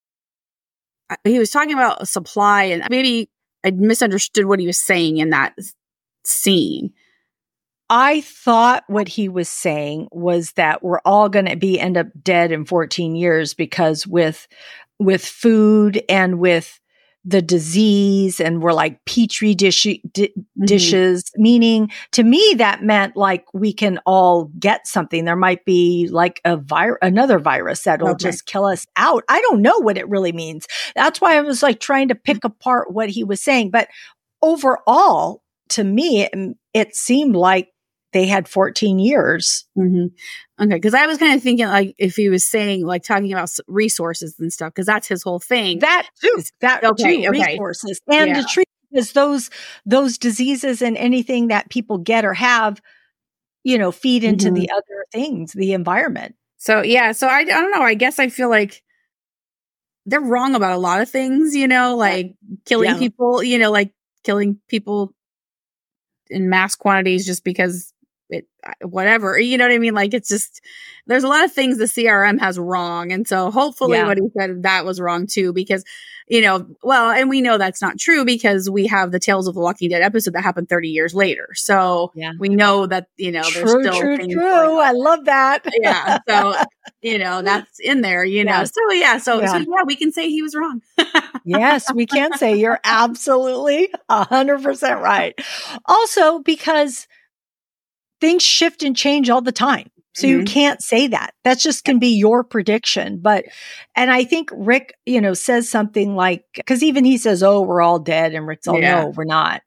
he was talking about supply, and maybe I misunderstood what he was saying in that scene. I thought what he was saying was that we're all going to end up dead in 14 years, because with food and with the disease, and we're like petri dishes, meaning to me that meant like we can all get something. There might be like another virus that'll just kill us out. I don't know what it really means. That's why I was like trying to pick apart what he was saying. But overall, to me, it seemed like they had 14 years. Mm-hmm. Okay. Because I was kind of thinking like if he was saying like talking about resources and stuff, because that's his whole thing. That too, resources and the treatment, is those diseases and anything that people get or have, feed into the other things, the environment. So yeah. So I don't know. I guess I feel like they're wrong about a lot of things, like killing people, like killing people in mass quantities just because whatever, you know what I mean? Like, it's just, there's a lot of things the CRM has wrong. And so hopefully what he said, that was wrong too, because, and we know that's not true because we have the Tales of the Walking Dead episode that happened 30 years later. So we know that, there's still things true. I love that. Yeah. So, that's in there, So we can say he was wrong. Yes, we can say you're absolutely 100% right. Also, because things shift and change all the time. So you can't say that. That just can be your prediction. And I think Rick, says something like, because even he says, oh, we're all dead. And Rick's all, no, we're not,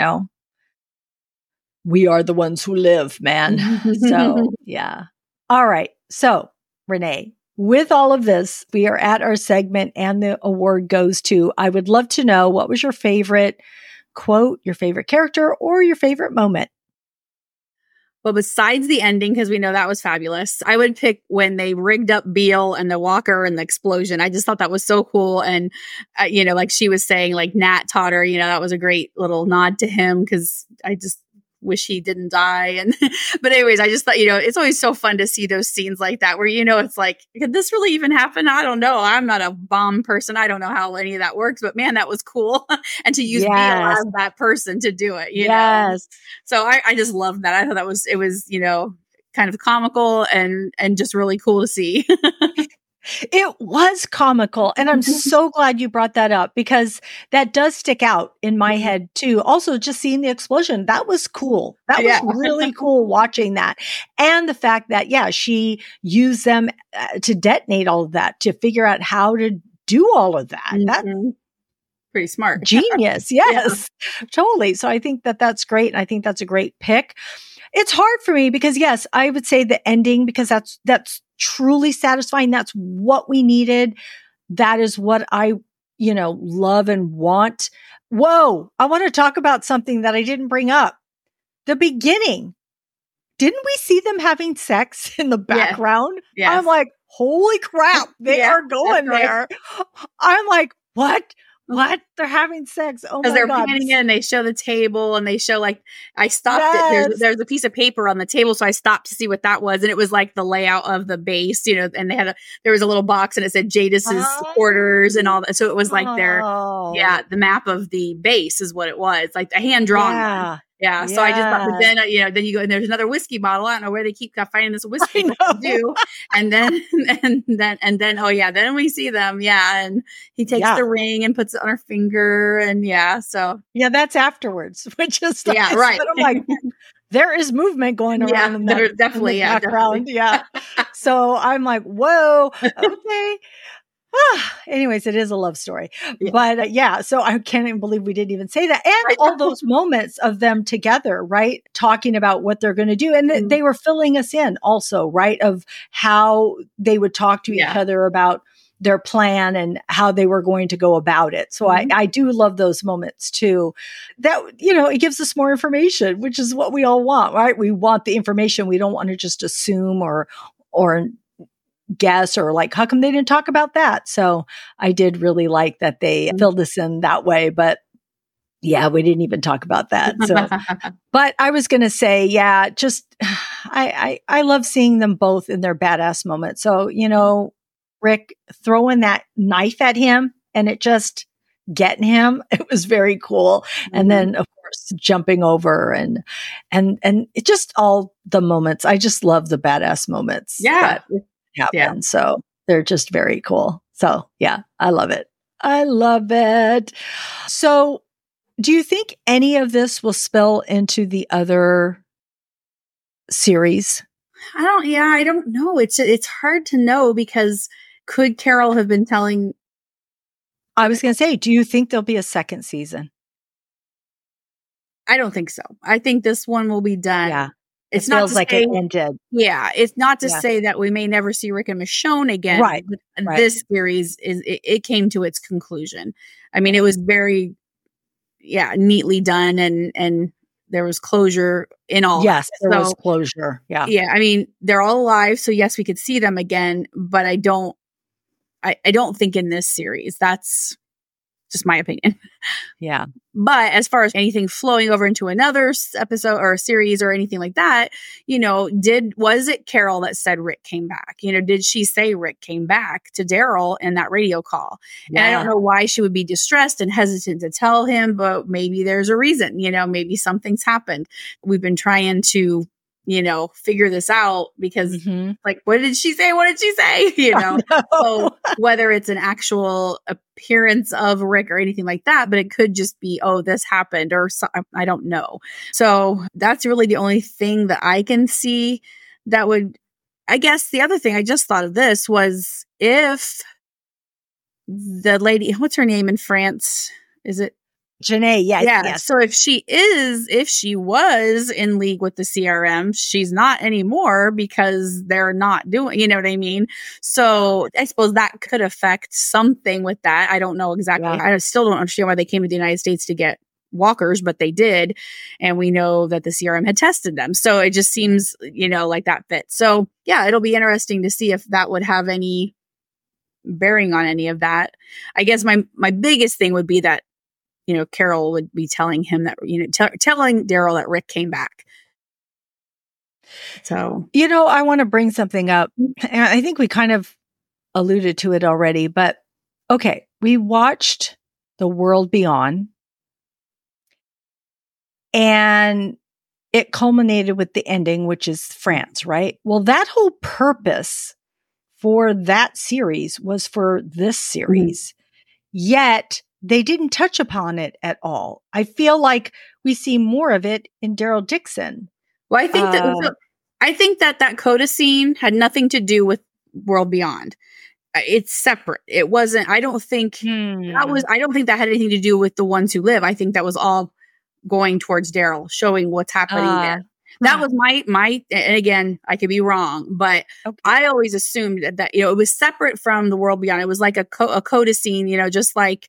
we are the ones who live, man. So yeah. All right. So Renee, with all of this, we are at our segment and the award goes to, I would love to know, what was your favorite quote, your favorite character, or your favorite moment? Well, besides the ending, because we know that was fabulous, I would pick when they rigged up Beale and the walker and the explosion. I just thought that was so cool. And, like she was saying, like Nat taught her, that was a great little nod to him, because I just wish he didn't die. And, but anyways, I just thought, it's always so fun to see those scenes like that where, it's like, could this really even happen? I don't know. I'm not a bomb person. I don't know how any of that works, but man, that was cool. And to use Beale as that person to do it, you know? So I just loved that. I thought it was, kind of comical and just really cool to see. It was comical. And I'm so glad you brought that up because that does stick out in my head too. Also, just seeing the explosion, that was cool. That was really cool watching that. And the fact that, she used them to detonate all of that, to figure out how to do all of that. That's pretty smart. Genius. Yes, totally. So I think that that's great. And I think that's a great pick. It's hard for me because yes, I would say the ending because that's truly satisfying. That's what we needed. That is what I, love and want. Whoa. I want to talk about something that I didn't bring up. The beginning. Didn't we see them having sex in the background? Yes. I'm like, holy crap. They are going there. I'm like, what? They're having sex. Oh my God. Because they're panning in and they show the table and they show I stopped it. There's a piece of paper on the table. So I stopped to see what that was. And it was like the layout of the base, and they had there was a little box and it said Jadis's quarters and all that. So it was like the map of the base is what it was, like a hand drawn one. Yeah. So I just thought, but then, then you go and there's another whiskey bottle. I don't know where they keep finding this whiskey to do. And then, then we see them. Yeah. And he takes the ring and puts it on her finger. And so. Yeah, that's afterwards, which is nice. Right. But I'm like, there is movement going around in that definitely, background. Yeah. So I'm like, whoa, okay. Anyways, it is a love story, but so I can't even believe we didn't even say that. And all those moments of them together, right? Talking about what they're going to do. And they were filling us in also, right? Of how they would talk to each other about their plan and how they were going to go about it. So I do love those moments too. That, it gives us more information, which is what we all want, right? We want the information. We don't want to just assume or guess or like, how come they didn't talk about that? So I did really like that they filled us in that way, but we didn't even talk about that. So, but I was going to say, just, I love seeing them both in their badass moment. So, Rick throwing that knife at him and it just getting him, it was very cool. And then of course, jumping over and it just all the moments. I just love the badass moments. That happen. So they're just very cool. So I love it. I love it. So do you think any of this will spill into the other series? I don't know. It's hard to know because could Carol have been telling? I was going to say, do you think there'll be a second season? I don't think so. I think this one will be done. Yeah. It's not feels like it ended. Yeah, it's not to say that we may never see Rick and Michonne again. Right. This series it came to its conclusion. I mean, it was very, neatly done, and there was closure in all. Yes, there was closure. Yeah, yeah. I mean, they're all alive, so yes, we could see them again. But I don't think in this series. That's just my opinion. Yeah. But as far as anything flowing over into another episode or a series or anything like that, was it Carol that said Rick came back? Did she say Rick came back to Daryl in that radio call? Yeah. And I don't know why she would be distressed and hesitant to tell him, but maybe there's a reason, maybe something's happened. We've been trying to, figure this out because like, what did she say? What did she say? So whether it's an actual appearance of Rick or anything like that, but it could just be, oh, this happened or I don't know. So that's really the only thing that I can see that would, I guess the other thing I just thought of this was if the lady, what's her name in France? Is it Janae? Yes. So if she was in league with the CRM, she's not anymore because they're not doing, you know what I mean? So I suppose that could affect something with that. I don't know exactly. Yeah. I still don't understand why they came to the United States to get walkers, but they did. And we know that the CRM had tested them. So it just seems, like that fits. So it'll be interesting to see if that would have any bearing on any of that. I guess my biggest thing would be that Carol would be telling him that, telling Daryl that Rick came back. So, I want to bring something up. And I think we kind of alluded to it already, but okay, we watched The World Beyond and it culminated with the ending, which is France, right? Well, that whole purpose for that series was for this series. Yet they didn't touch upon it at all. I feel like we see more of it in Daryl Dixon. Well, I think that Coda scene had nothing to do with World Beyond. It's separate. It wasn't. I don't think that had anything to do with The Ones Who Live. I think that was all going towards Daryl, showing what's happening there. That was my, and again, I could be wrong, but okay. I always assumed that, it was separate from The World Beyond. It was like a Coda scene, just like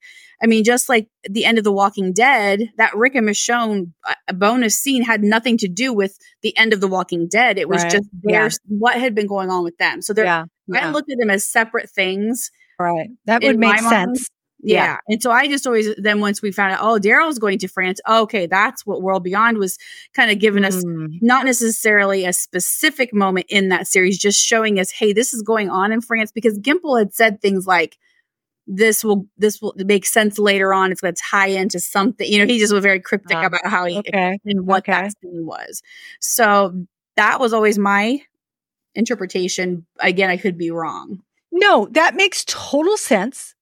the end of The Walking Dead, that Rick and Michonne a bonus scene had nothing to do with the end of The Walking Dead. It was just what had been going on with them. So I looked at them as separate things. Right. That would make sense. Yeah. And so I just always, then once we found out, Daryl's going to France. Okay. That's what World Beyond was kind of giving us, not necessarily a specific moment in that series, just showing us, hey, this is going on in France, because Gimple had said things like, this will make sense later on. It's going to tie into something, he just was very cryptic about how he, and what that scene was. So that was always my interpretation. Again, I could be wrong. No, that makes total sense.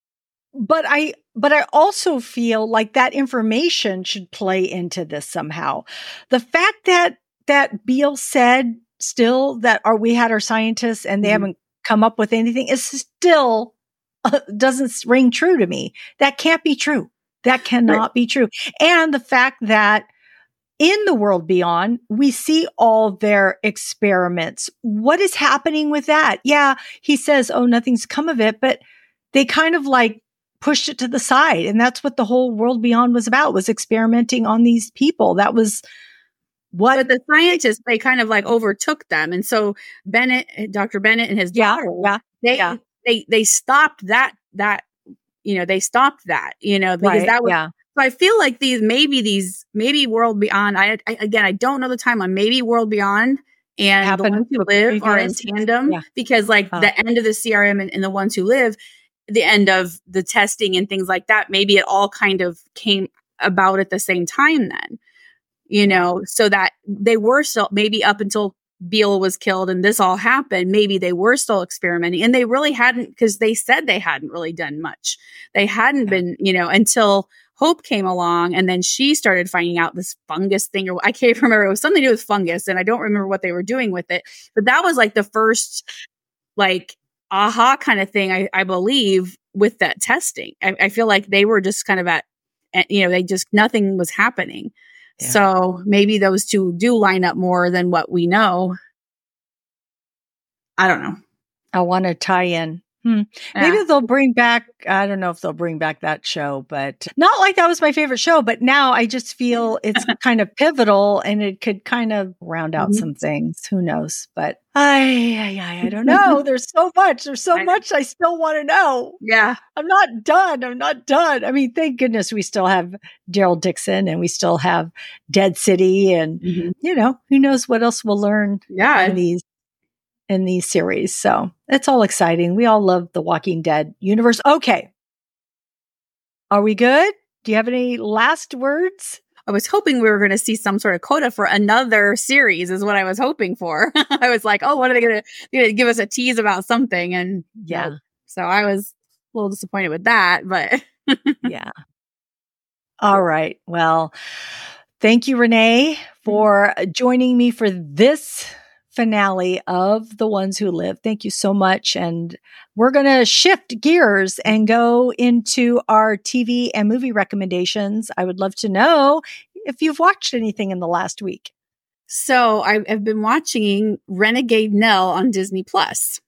But I also feel like that information should play into this somehow. The fact that Beale said still that we had our scientists and they haven't come up with anything is still doesn't ring true to me. That can't be true. That cannot be true. And the fact that in The World Beyond, we see all their experiments. What is happening with that? Yeah, he says, nothing's come of it, but they kind of like pushed it to the side. And that's what the whole World Beyond was about, was experimenting on these people. That was what. But the scientists, they kind of like overtook them. And so Dr. Bennett and his daughter, they stopped that, they stopped that, because that was, so I feel like maybe World Beyond, I don't know the timeline, maybe World Beyond and The Ones Who Live are in tandem, because the end of the CRM and The Ones Who Live, the end of the testing and things like that, maybe it all kind of came about at the same time then, so that they were still, maybe up until Beale was killed and this all happened, maybe they were still experimenting, and they really hadn't, because they said they hadn't really done much. They hadn't been, until Hope came along, and then she started finding out this fungus thing, or I can't remember, it was something to do with fungus, and I don't remember what they were doing with it, but that was like the first aha kind of thing, I believe, with that testing. I feel like they were just kind of nothing was happening. Yeah. So maybe those two do line up more than what we know. I don't know. I want to tie in. Maybe they'll bring back, I don't know if they'll bring back that show, but not like that was my favorite show, but now I just feel it's kind of pivotal and it could kind of round out some things. Who knows? But I don't know. There's so much. There's so much I still want to know. Yeah. I'm not done. I mean, thank goodness we still have Daryl Dixon and we still have Dead City and, who knows what else we'll learn in these series. So it's all exciting. We all love the Walking Dead universe. Okay. Are we good? Do you have any last words? I was hoping we were going to see some sort of coda for another series is what I was hoping for. I was like, what are they going to give us a tease about something? And so I was a little disappointed with that, but yeah. All right. Well, thank you, Renee, for joining me for this finale of The Ones Who Live. Thank you so much. And we're going to shift gears and go into our TV and movie recommendations. I would love to know if you've watched anything in the last week. So I've been watching Renegade Nell on Disney Plus.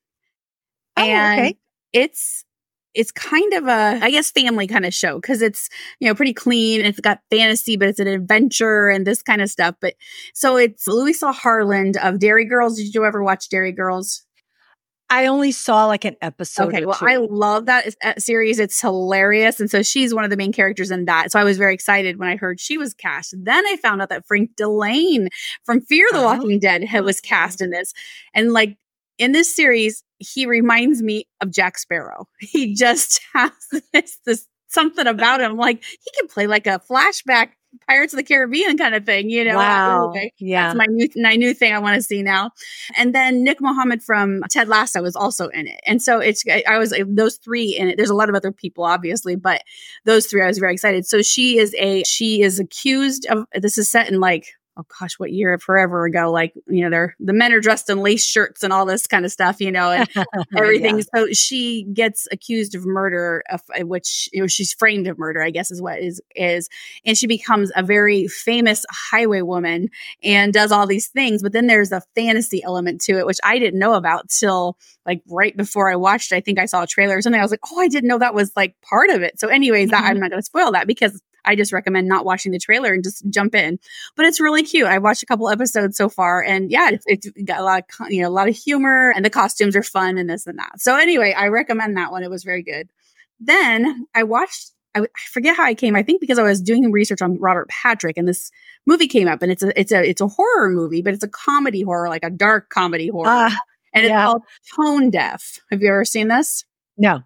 And it's kind of a, I guess, family kind of show, because it's, pretty clean and it's got fantasy, but it's an adventure and this kind of stuff. But so it's Louisa Harland of Dairy Girls. Did you ever watch Dairy Girls? I only saw like an episode. Okay, or well, two. I love that series. It's hilarious. And so she's one of the main characters in that. So I was very excited when I heard she was cast. Then I found out that Frank Delane from Fear the Walking Dead was cast in this. And like in this series, he reminds me of Jack Sparrow. He just has this something about him. Like he can play like a flashback Pirates of the Caribbean kind of thing, you know? Wow. Anyway, Yeah. that's my new thing I want to see now. And then Nick Mohammed from Ted Lasso was also in it. And so I was those three in it. There's a lot of other people, obviously, but those three, I was very excited. So she is accused of, this is set in like, oh gosh, what year? Forever ago. Like, you know, the men are dressed in lace shirts and all this kind of stuff, you know, and everything. Yeah. So she gets accused of murder, which, you know, she's framed of murder, I guess is what is. And she becomes a very famous highwaywoman and does all these things. But then there's a fantasy element to it, which I didn't know about till like right before I watched it. I think I saw a trailer or something. I was like, oh, I didn't know that was like part of it. So anyways, I'm not going to spoil that because I just recommend not watching the trailer and just jump in. But it's really cute. I've watched a couple episodes so far, and yeah, it's got a lot of humor, and the costumes are fun and this and that. So anyway, I recommend that one. It was very good. Then I watched. I forget how I came. I think because I was doing research on Robert Patrick, and this movie came up, and it's a horror movie, but it's a comedy horror, like a dark comedy horror, and it's called Tone Deaf. Have you ever seen this? No.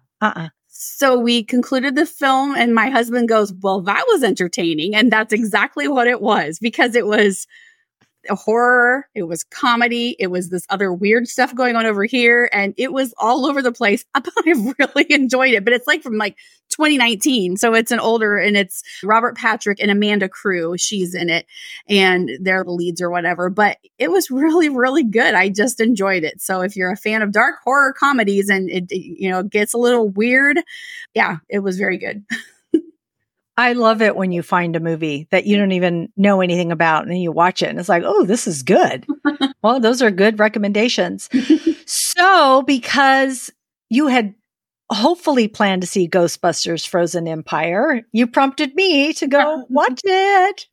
So we concluded the film and my husband goes, well, that was entertaining. And that's exactly what it was, because it was a horror. It was comedy. It was this other weird stuff going on over here. And it was all over the place. I really enjoyed it, but it's like from like 2019. So it's and it's Robert Patrick and Amanda Crew. She's in it and they're the leads or whatever, but it was really, really good. I just enjoyed it. So if you're a fan of dark horror comedies and it gets a little weird. Yeah, it was very good. I love it when you find a movie that you don't even know anything about and then you watch it and it's like, oh, this is good. Well, those are good recommendations. So because you had hopefully planned to see Ghostbusters Frozen Empire, you prompted me to go watch it.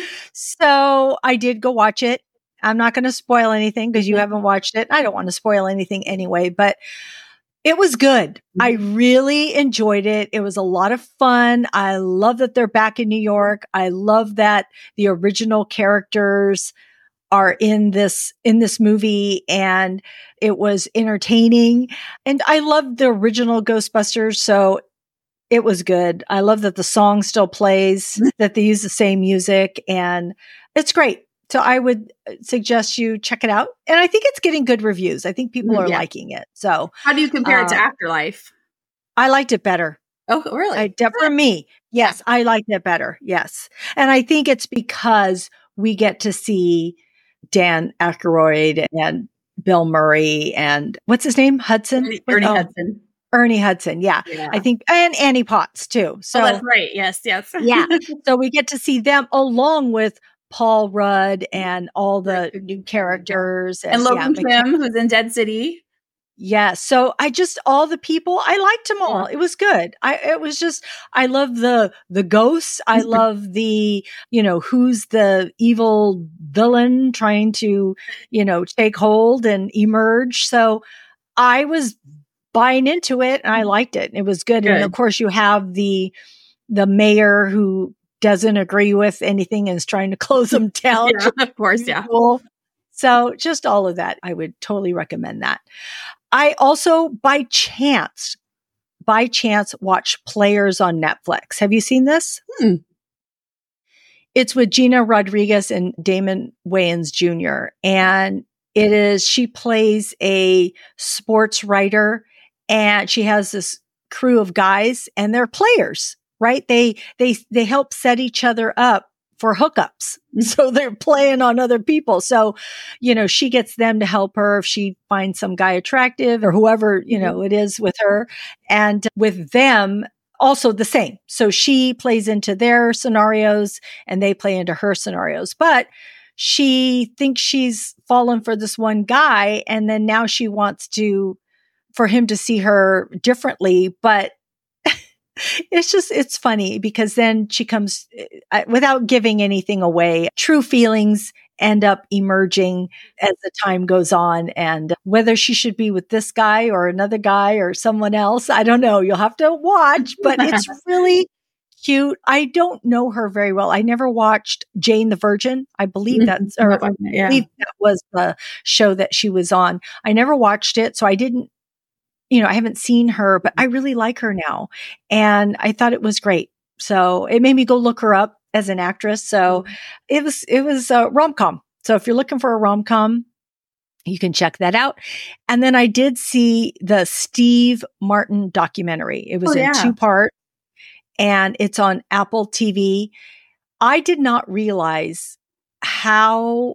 So I did go watch it. I'm not going to spoil anything because you haven't watched it. I don't want to spoil anything anyway, but it was good. I really enjoyed it. It was a lot of fun. I love that they're back in New York. I love that the original characters are in this movie, and it was entertaining. And I loved the original Ghostbusters, so it was good. I love that the song still plays, that they use the same music, and it's great. So I would suggest you check it out. And I think it's getting good reviews. I think people are liking it. So how do you compare it to Afterlife? I liked it better. Oh, really? For me, yes, I liked it better. Yes. And I think it's because we get to see Dan Aykroyd and Bill Murray and what's his name? Hudson? Ernie Hudson. Ernie Hudson. Yeah. I think, and Annie Potts too. So that's right. Yes. Yeah. So we get to see them along with Paul Rudd and all the new characters. And Logan Kim, who's in Dead City. Yeah. So all the people, I liked them all. It was good. I love the ghosts. I love the, who's the evil villain trying to, take hold and emerge. So I was buying into it and I liked it. It was good. And of course you have the mayor who doesn't agree with anything and is trying to close them down. Of course. Yeah. So just all of that. I would totally recommend that. I also, by chance, watch Players on Netflix. Have you seen this? It's with Gina Rodriguez and Damon Wayans Jr. And she plays a sports writer and she has this crew of guys and they're players, right? They help set each other up for hookups. So they're playing on other people. So, she gets them to help her if she finds some guy attractive or whoever, it is with her. And with them, also the same. So she plays into their scenarios and they play into her scenarios. But she thinks she's fallen for this one guy. And then now she wants for him to see her differently. But it's funny because then she comes without giving anything away, true feelings end up emerging as the time goes on. And whether she should be with this guy or another guy or someone else, I don't know. You'll have to watch, but it's really cute. I don't know her very well. I never watched Jane the Virgin. I believe that's, or I believe that was the show that she was on. I never watched it, so I didn't, I haven't seen her, but I really like her now. And I thought it was great. So it made me go look her up as an actress. So it was a rom-com. So if you're looking for a rom-com, you can check that out. And then I did see the Steve Martin documentary. It was in 2 parts and it's on Apple TV. I did not realize how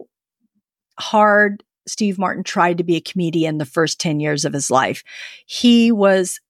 hard Steve Martin tried to be a comedian the first 10 years of his life. He was,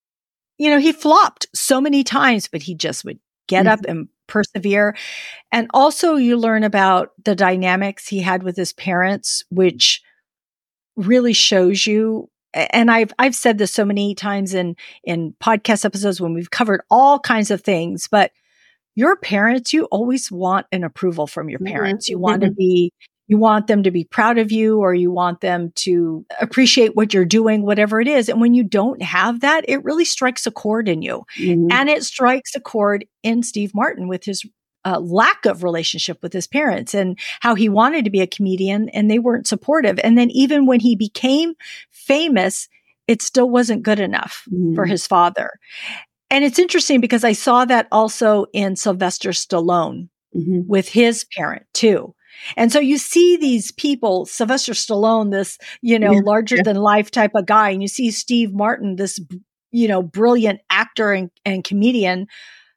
he flopped so many times, but he just would get up and persevere. And also you learn about the dynamics he had with his parents, which really shows you. And I've said this so many times in podcast episodes when we've covered all kinds of things, but your parents, you always want an approval from your parents. You want them to be proud of you, or you want them to appreciate what you're doing, whatever it is. And when you don't have that, it really strikes a chord in you. And it strikes a chord in Steve Martin with his lack of relationship with his parents and how he wanted to be a comedian and they weren't supportive. And then even when he became famous, it still wasn't good enough for his father. And it's interesting because I saw that also in Sylvester Stallone with his parent too. And so you see these people, Sylvester Stallone, this, larger than life type of guy, and you see Steve Martin, this, brilliant actor and comedian,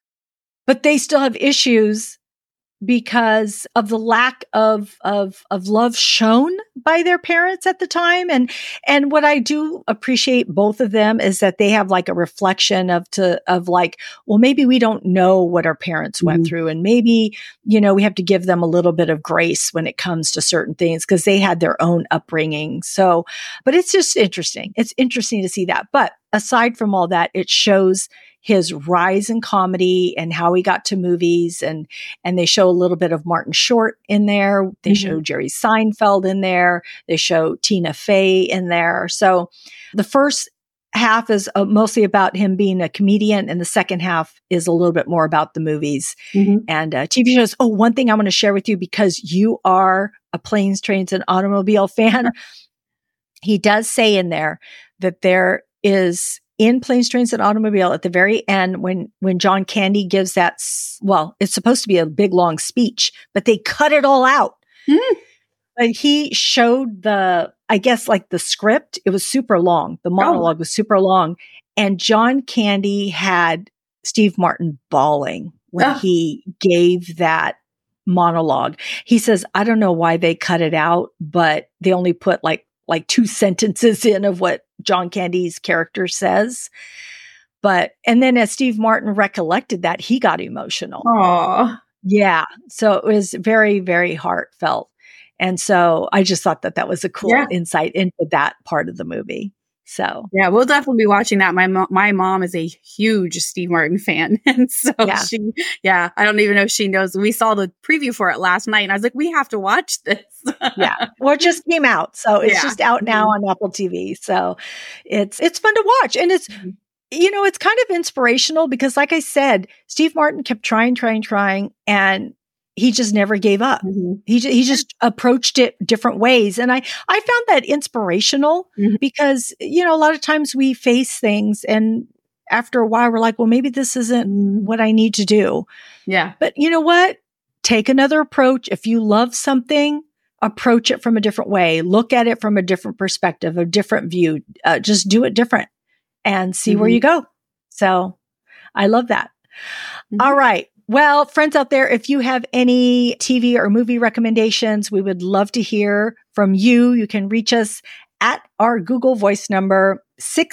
but they still have issues because of the lack of love shown by their parents at the time. And what I do appreciate both of them is that they have like a reflection of like, well, maybe we don't know what our parents went through. And maybe, we have to give them a little bit of grace when it comes to certain things because they had their own upbringing. So, but it's just interesting. It's interesting to see that. But aside from all that, it shows his rise in comedy and how he got to movies. And they show a little bit of Martin Short in there. They show Jerry Seinfeld in there. They show Tina Fey in there. So the first half is mostly about him being a comedian. And the second half is a little bit more about the movies and TV shows. Oh, one thing I want to share with you, because you are a Planes, Trains, and Automobile fan. He does say in there that there is, in Planes, Trains, and Automobile, at the very end, when John Candy gives that, it's supposed to be a big, long speech, but they cut it all out. But he showed the script. It was super long. The monologue was super long. And John Candy had Steve Martin bawling when he gave that monologue. He says, I don't know why they cut it out, but they only put like 2 sentences in of what John Candy's character says. And then as Steve Martin recollected that, he got emotional. Aww. Yeah. So it was very, very heartfelt. And so I just thought that was a cool insight into that part of the movie. So yeah, we'll definitely be watching that. My mom is a huge Steve Martin fan. And so I don't even know if she knows. We saw the preview for it last night and I was like, we have to watch this. Well, it just came out. So it's just out now on Apple TV. So it's fun to watch. And it's, it's kind of inspirational because like I said, Steve Martin kept trying and he just never gave up. He just approached it different ways. And I found that inspirational because, a lot of times we face things and after a while we're like, well, maybe this isn't what I need to do. Yeah. But you know what? Take another approach. If you love something, approach it from a different way. Look at it from a different perspective, a different view. Just do it different and see where you go. So I love that. All right. Well, friends out there, if you have any TV or movie recommendations, we would love to hear from you. You can reach us at our Google Voice number,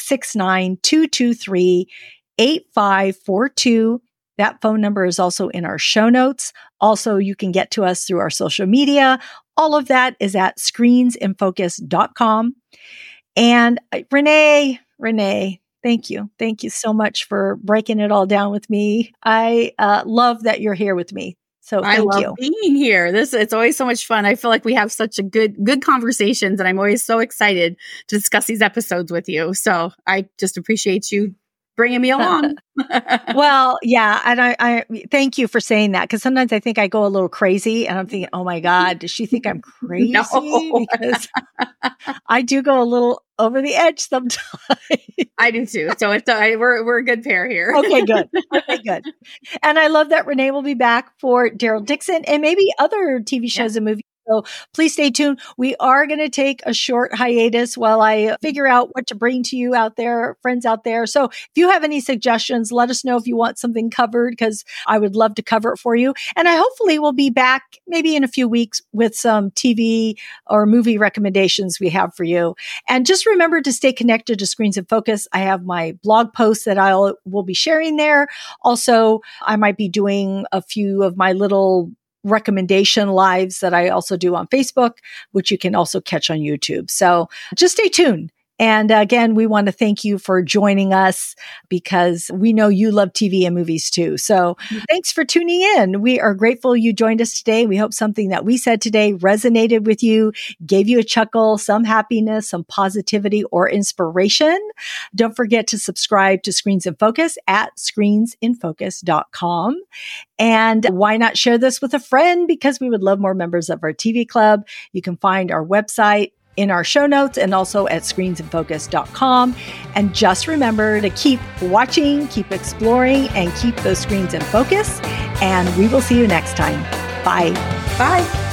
669-223-8542. That phone number is also in our show notes. Also, you can get to us through our social media. All of that is at screensinfocus.com. And Renee, thank you. Thank you so much for breaking it all down with me. I love that you're here with me. So I thank love you. being here. It's always so much fun. I feel like we have such a good conversations, and I'm always so excited to discuss these episodes with you. So I just appreciate you bringing me along. Well, yeah. And I thank you for saying that, because sometimes I think I go a little crazy and I'm thinking, oh my God, does she think I'm crazy? No. Because I do go a little over the edge sometimes. I do too. So we're a good pair here. Okay, good. Okay, good. And I love that Renee will be back for Daryl Dixon and maybe other TV shows and movies. So please stay tuned. We are going to take a short hiatus while I figure out what to bring to you out there, friends out there. So if you have any suggestions, let us know if you want something covered, because I would love to cover it for you. And I hopefully will be back maybe in a few weeks with some TV or movie recommendations we have for you. And just remember to stay connected to Screens in Focus. I have my blog posts that will be sharing there. Also, I might be doing a few of my little recommendation lives that I also do on Facebook, which you can also catch on YouTube. So just stay tuned. And again, we want to thank you for joining us, because we know you love TV and movies too. So thanks for tuning in. We are grateful you joined us today. We hope something that we said today resonated with you, gave you a chuckle, some happiness, some positivity, or inspiration. Don't forget to subscribe to Screens in Focus at screensinfocus.com. And why not share this with a friend? Because we would love more members of our TV club. You can find our website in our show notes and also at screensinfocus.com. And just remember to keep watching, keep exploring, and keep those screens in focus. And we will see you next time. Bye. Bye.